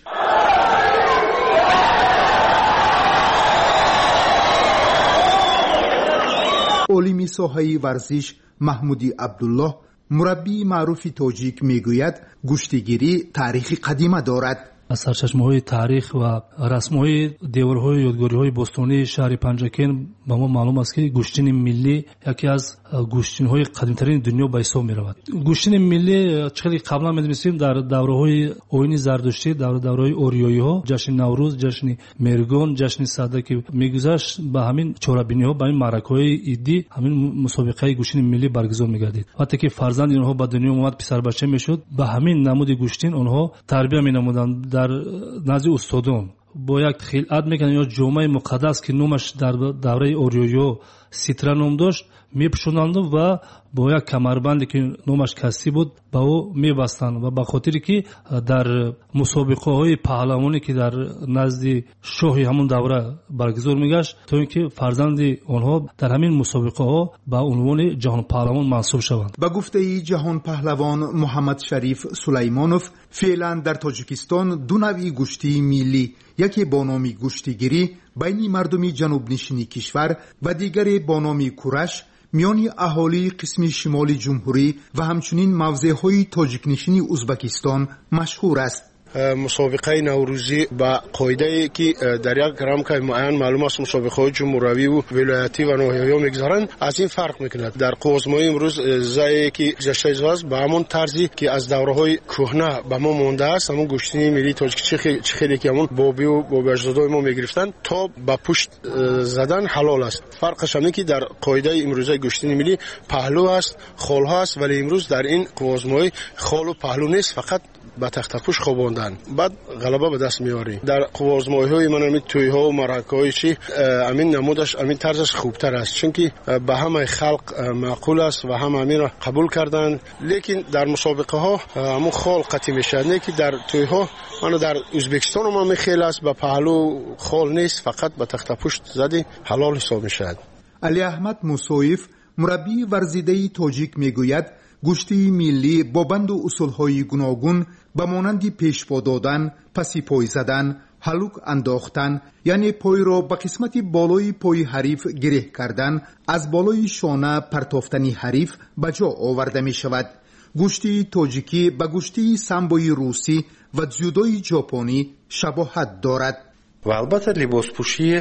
عالم ساحه ورزش محمودی عبدالله مربی معروف تاجیک میگوید گشتیگیری تاریخ قدیمه دارد. از سرچشمه‌های تاریخ و رسم‌های دیوارهای یادگاری‌های باستانی شهر پنجکین به ما معلوم است که گشتین ملی یکی از گشتین‌های قدیمی‌ترین دنیا به حساب می‌رود. گشتین ملی چقدر قبلا می‌دونستیم در دوره‌های آیین زردشتی، دوره‌های اوریایی‌ها، جشن نوروز، جشن مرگان، جشن صده که می‌گذشت به همین چهاربینی‌ها، به این معرکه‌های عیدی همین مسابقه گشتین ملی برگزار می‌گردید. وقتی که فرزند اینها به دنیا اومد پسر بچه میشد، به همین نمود گشتین آنها تربیت می‌نمودند. در نزد استادان با یک خلعت میکنن یا جامعه مقدس که نامش در دوره اوریایی‌ها سیترا نام داشت میپوشوندند و با یک کمربندی که نامش کسی بود با او میبستند و به خاطری که در مسابقه های پهلوانی که در نزد شاهی همون دوره برگزار میگشت تا اینکه فرزند آنها در همین مسابقه ها به عنوان جهان پهلوان منصوب شوند. به گفته جهان پهلوان محمد شریف سلیمانوف فعلا در تاجیکستان دو نوع گشتی ملی، یکی با نام گشتیگیری بین مردم جنوب نشینی کشور و دیگری با نام کورش میان اهالی قسم شمال جمهوری و همچنین موضع‌های تاجیک نشینی ازبکستان مشهور است. مسابقه نوروزی با قاعده که در یک رمق معین معلوم است مسابقه جمهوری و ولایتی و ناحیه‌ها میگذارند از این فرق میکند. در قوزمای امروز زایی که گذشته است با همون طرزی که از دوره‌های کهنه به ما مونده است، همون گشتینی ملی تاجیک چه خیلی که همون بابی و بابی اجدادای ما میگرفتن تا با پشت زدن حلال است. فرقش اینه که در قاعده امروزی گشتینی ملی پهلو است، خال است، ولی امروز در این قوزمای خال و پهلو نیست، فقط با تخت‌پوش خواباندن بعد غلبه به دست میاری. در قوازمایی‌های من همین توی‌ها و مرکه‌های چی همین نمودش همین طرزش خوبتر است، چون که به همه خلق معقول است و هم همین را قبول کردن. لیکن در مسابقه ها همون خال قطعی میشه، نه که در توی‌ها من در ازبکستان هم میخیل است به پهلو خال نیست، فقط به تخت‌پوش زدی حلال حساب میشه. علی احمد موسویف مربی ورزیده تاجیک میگوید گشتی ملی با بند و اصولهای گوناگون به مانند پیشوا دادن، پسی پای زدن، هلوک انداختن، یعنی پای را به قسمت بالای پای حریف گره کردن، از بالای شانه پرتافتنی حریف به جا آورده می شود. گشتی تاجیکی به گشتی سامبوی روسی و جودوی ژاپنی شباهت دارد. و البته لباس پوشی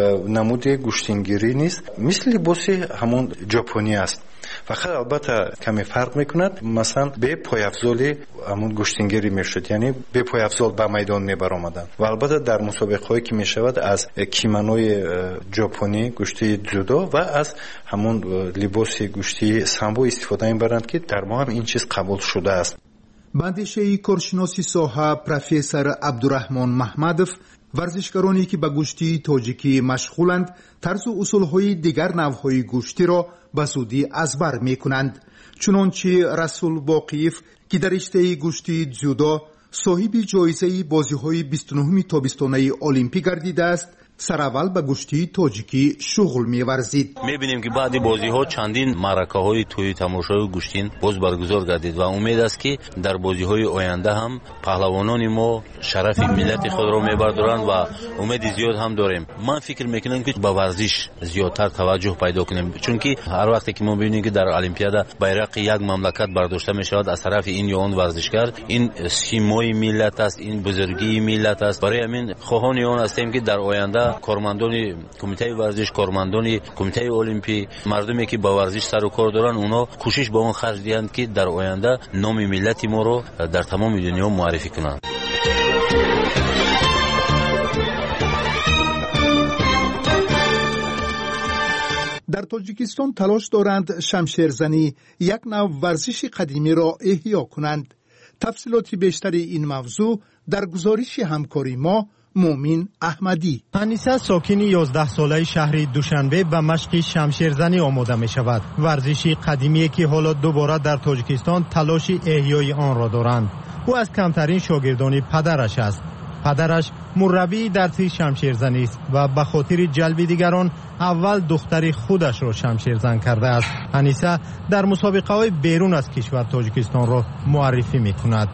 نمود گشتینگیری نیست، مثل لباس همون ژاپنی است، فقط البته کمی فرق میکند. مثلا به پایافزال همون گشتینگیری میشد، یعنی به پایافزال به میدان میبرآمدن و البته در مسابقه هایی که میشود از کیمانوی ژاپنی گشتی جودو و از همون لباس گشتی سامبو استفاده میبرند که در ما هم این چیز قبول شده است. بندشه کارشناسی ساحه پروفسور عبدالرحمن محمدов ورزشکارانی که به گشتی تاجیکی مشغولند طرز و اصولهای دیگر نوعهای گشتی را به زودی ازبر می کنند. چنانچه رسول باقیف که در رشته گشتی جودو صاحب جایزه بازی‌های 29 تابستانه المپیک گردیده است، سراول به گشتی تاجیکی شغل می‌ورزید. می‌بینیم که بعد بازی‌ها چندین معرکه‌های توی تماشای گشتین باز برگزار گردید و امید است که در بازی‌های آینده هم پهلوانان ما شرف ملت خود را می‌بردارند و امید زیاد هم داریم. من فکر می‌کنم که به ورزش زیادتر توجه پیدا کنیم، چون که هر وقتی که ما ببینیم که در المپیاد بیرق یک مملکت برداشته می‌شود از طرف این یا آن ورزشکار، این سیمای ملت است، این بزرگی ملت است. برای همین خواهان آن هستیم که در آینده کارمندان کمیته ورزش، کارمندان کمیته المپی، مردمی که با ورزش سر و کار دارن، اونا کوشش به اون خرج دهند که در آینده نام ملت ما رو در تمام دنیا معرفی کنند. در تاجیکستان تلاش دارند شمشیرزنی یک نوع ورزش قدیمی را احیا کنند. تفصیلات بیشتری این موضوع در گزارش همکاری ما مومین احمدی. انیسه ساکن 11 ساله شهر دوشنبه به مشق شمشیرزنی آماده می شود. ورزشی قدیمی که حالا دوباره در تاجیکستان تلاش احیای آن را دارند. او از کمترین شاگردان پدرش است. پدرش مربی درس شمشیرزنی است و به خاطر جلب دیگران اول دختر خودش را شمشیرزن کرده است. انیسه در مسابقه های بیرون از کشور تاجیکستان را معرفی می کند.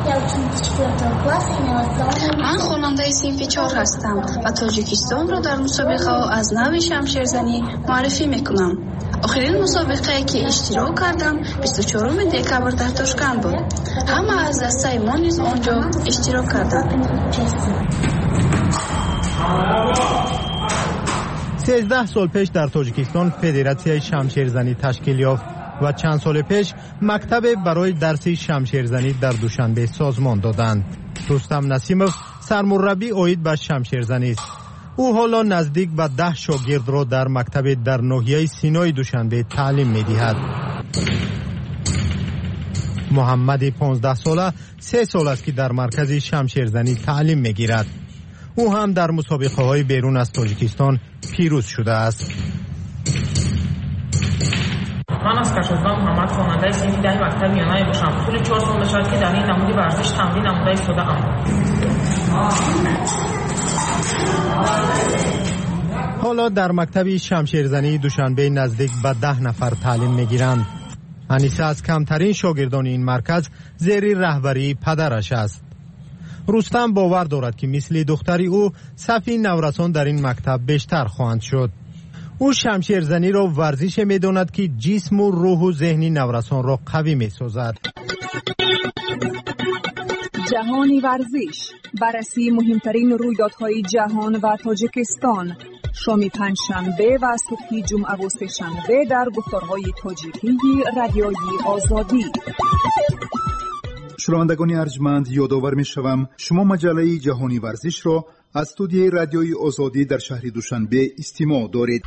من خواننده صنف 4 هستم و تاجیکستان را در مسابقه ها از نوع شمشیرزنی معرفی می کنم. آخرین مسابقه که اشتراک کردم 24 دکبر در تاشکند بود. همه از دسته ما نیز آنجا اشتراک کردند. 13 سال پیش در تاجیکستان فدراسیون شمشیرزنی تشکیل یافت و چند سال پیش مکتب برای درس شمشیرزنی در دوشنبه سازمان دادند. رستم نسیموف سرمربی عاید به شمشیرزنی است. او حالا نزدیک به 10 شاگرد را در مکتب در ناحیه سینای دوشنبه تعلیم می‌دهد. محمد 15 ساله 3 سال است که در مرکز شمشیرزنی تعلیم می‌گیرد. او هم در مسابقه‌های بیرون از تاجیکستان پیروز شده است. من از کشورزان محمد خواننده صنف 10 مکتب یانای باشم. طول 4 سال نشد که در این نمود ورزش تمرین نموده ایستاده‌ام. حالا در مکتب شمشیرزنی دوشنبه نزدیک به 10 نفر تعلیم می‌گیرند. انیسه از کمترین شاگردان این مرکز زیر رهبری پدرش است. رستم باور دارد که مثل دختری او صف نورسان در این مکتب بیشتر خواهند شد. او شمشیرزنی را ورزش می‌داند که جسم و روح و ذهن نورسان را قوی می‌سازد. جهانی ورزش، بررسی مهمترین رویدادهای جهان و تاجیکستان، شام پنجشنبه و صبح جمعه و سه‌شنبه در گفتارهای تاجیکی رادیوی آزادی. شنوندگان ارجمند، یادآور می‌شوم شما مجله جهانی ورزش را از استودیوی رادیوی آزادی در شهر دوشنبه استماع دارید.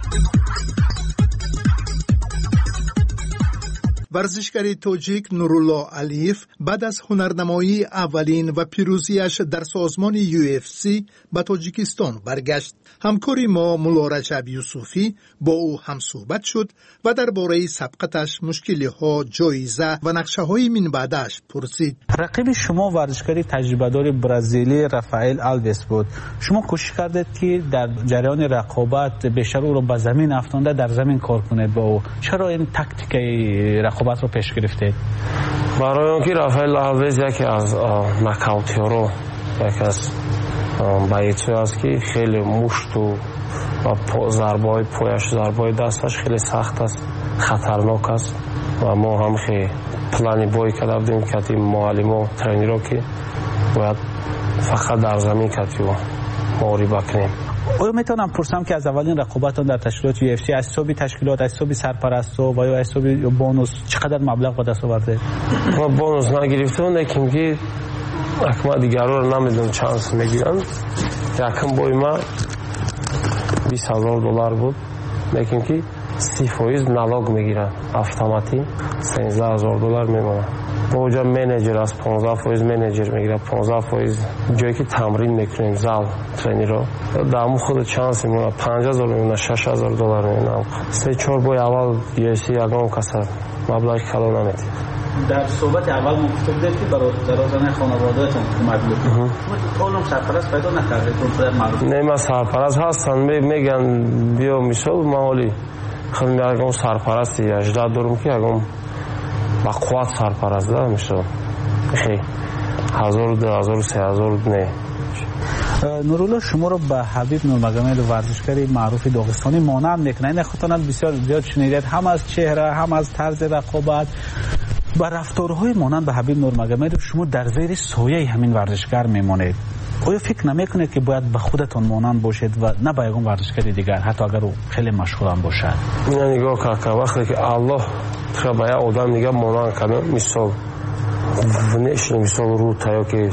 ورزشکار تاجیک نورالله علیف بعد از هنرنمایی اولین و پیروزیش در سازمان UFC به تاجیکستان برگشت. همکاری ما مولا رجب یوسفی با او هم صحبت شد و درباره سبقتش، مشکل‌ها، جایزه و نقشه‌های من بعدش پرسید. رقیب شما ورزشکاری تجربه‌دار برزیلی رافائل آلوس بود. شما کوشش کردید که در جریان رقابت بیشتر او را به زمین افکنده، در زمین کار کنید با او. چرا این تاکتیک رقابت رو پیش گرفتید؟ برای اینکه رافائل آلوس یکی از نکاوتی‌ها، یکی از بایعی است که خیلی مشت و ضربه‌های پایش، ضربه‌های دستش خیلی سخت است، خطرناک است و ما هم خیلی پلانی بایی کرده بودیم که معلم و ترینرها که باید فقط در زمین کتی و محاربه کنیم. آیا میتونم پرسم که از اولین رقابتان در تشکیلات UFC از حساب تشکیلات، از حساب سرپرستو و یا از حساب بونوس چقدر مبلغ به دست آورده؟ ما بونوس نگرفتیم، لیکن که اکما دیگران رو نمیدونم چانس میگیرن. یکم بای ما $20,000 بود، لیکن که 30% نلاگ میگیرن، اتوماتیک $13,000 میمونه. اونجا منیجر است 15% منیجر میگیره 15% جایی که تمرین میکنیم زال ترینر دامو خود چانس میمونه 5000 میمونه 6000 دلار میمونه 3-4 بای اول UFC یگان کسر مبلغ کلان نمیدی. در صحبت اول مفتوح دید که برای درازانه خانوادهتون اومد بود اونم سرپرست پیدا نکرده کنفرد معروف نه ما سرپرست هستن میگن بیا میشل مالی خیلی میگم سرپرستی 18 دورم که اگم با قوت سرپرست ده میشل خیلی 1000 2000 3000 نه. نورالله شما رو به حبیب نورمگامد ورزشکاری معروف داغستانی مانند میکنه این خطانت بسیار زیاد شنیدید هم از چهره هم از طرز رقابت با رفتارهای مانند به حبیب نورمگامد شما در زیر سایه همین ورزشکار میمونید. آیا فکر نمیکنید که باید به خودتون مانند باشید و نه به یگان ورزشکاری دیگر حتی اگر او خیلی مشهور هم باشد؟ نه نگاه که وقتی که الله خب به آدم نگاه مانند کنه مثال نشون مثال رو تا که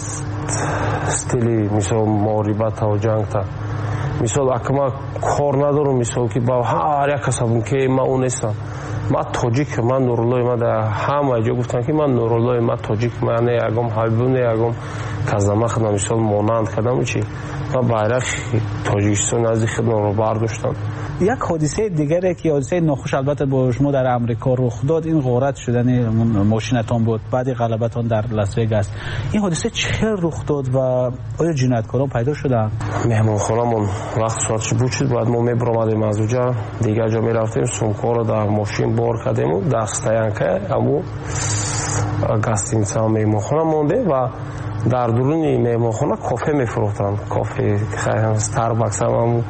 استیلی مثال معربت و جنگ تا مثال اکما کار ندارم مثال که با هر یک کسبون که ما اون نیستم ما تاجیک من نورالله ما در همه جا گفتن که من نورالله ما تاجیک من یگم حبیب نه یگم کازما خدام مثال مانند کدام چی ما bayrak تاجیکستان از خدمت رو برداشتم. یک حادثه دیگری که حادثه ناخوش البته با شما در امریکا رخ داد این غارت شدن ماشینتون بود بعد غلبتون در لاس وگاس این حادثه چه رخ داد و آیا جنایتکاران پیدا شدن؟ مهمانخانمون وقت ساعت بود شد بعد ما میبرامدیم از اونجا دیگه جا میرفتیم سومکا رو در ماشین بار کردیم و در ستاینکه امو گاستینیتسا مهمانخانه مونده و در درونی مهمانخانه کافه میفروختن کافه خیلی استارباکس هم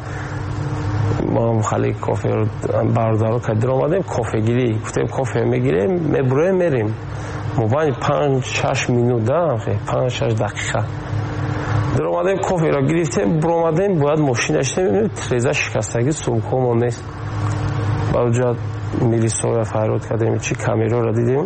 ما خالی کافه رو بردارو کردیم آمدیم کافه گیری گفتیم کافه میگیریم میبرویم میریم مبانی 5-6 منوت دارم 5-6 دقیقه در آمدیم کافه رو گرفتیم برو آمدیم باید ماشین داشتیم میبینیم تریزه شکستگی سومکو ما نیست با اونجا میلیسا فریاد کردیم چی کامیرا رو دیدیم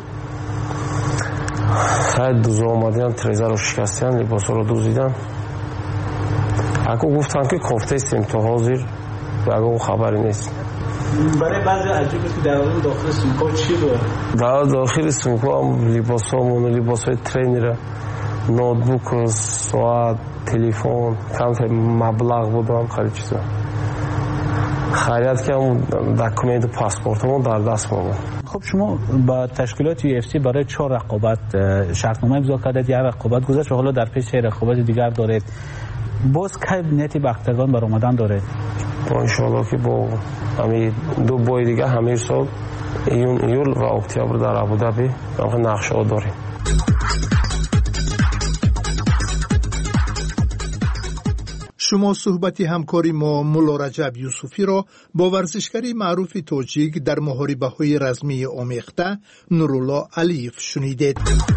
خیلی دوزا آمدیم تریزه رو شکستیم لباس رو دوزیدن اگه گفتن که کافته استیم تو حاضر اگه اون خبری نیست برای بعضی عجیب است که در داخل سومکا چی بود؟ در داخل سومکا هم لباس همون لباس های ترینر نوتبوک ساعت تلفن کم مبلغ بودم خیلی چیزا خیلیت که همون دکومنت پاسپورت همون در دست ما بود. خب شما با تشکیلات UFC برای 4 رقابت شرطنامه امضا کردید یک رقابت گذشت و حالا در پیش 3 رقابت دیگر دارید باز کی نیتی به اکتاگون بر اومدن داره؟ با انشاءالله که با همین 2 بای دیگه همین سال ایول و اکتبر در ابوظبی نقشه ها داریم. شما صحبت همکاری ما مولا رجب یوسفی را با ورزشکاری معروف تاجیک در محاربه‌های رزمی آمیخته نورالله علیف شنیدید.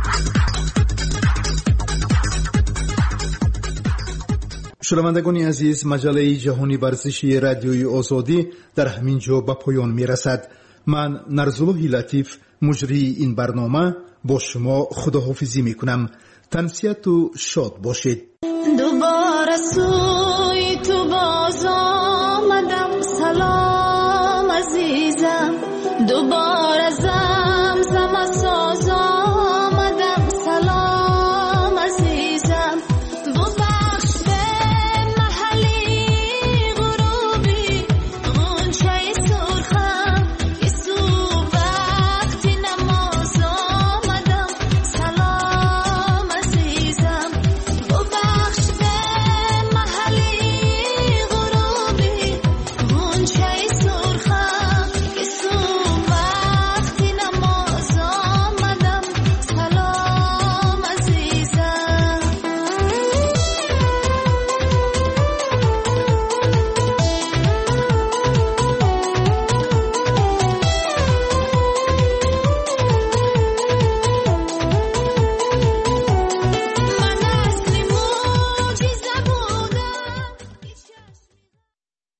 شنوندگان عزیز مجله جهانی ورزشی رادیوی آزادی در همین جا به پایان می رسد. من نرزالله لطیف مجری این برنامه با شما خداحافظی می کنم. تنسیت و شاد باشید. دوباره سوی تو باز آمدم سلام عزیزم دوباره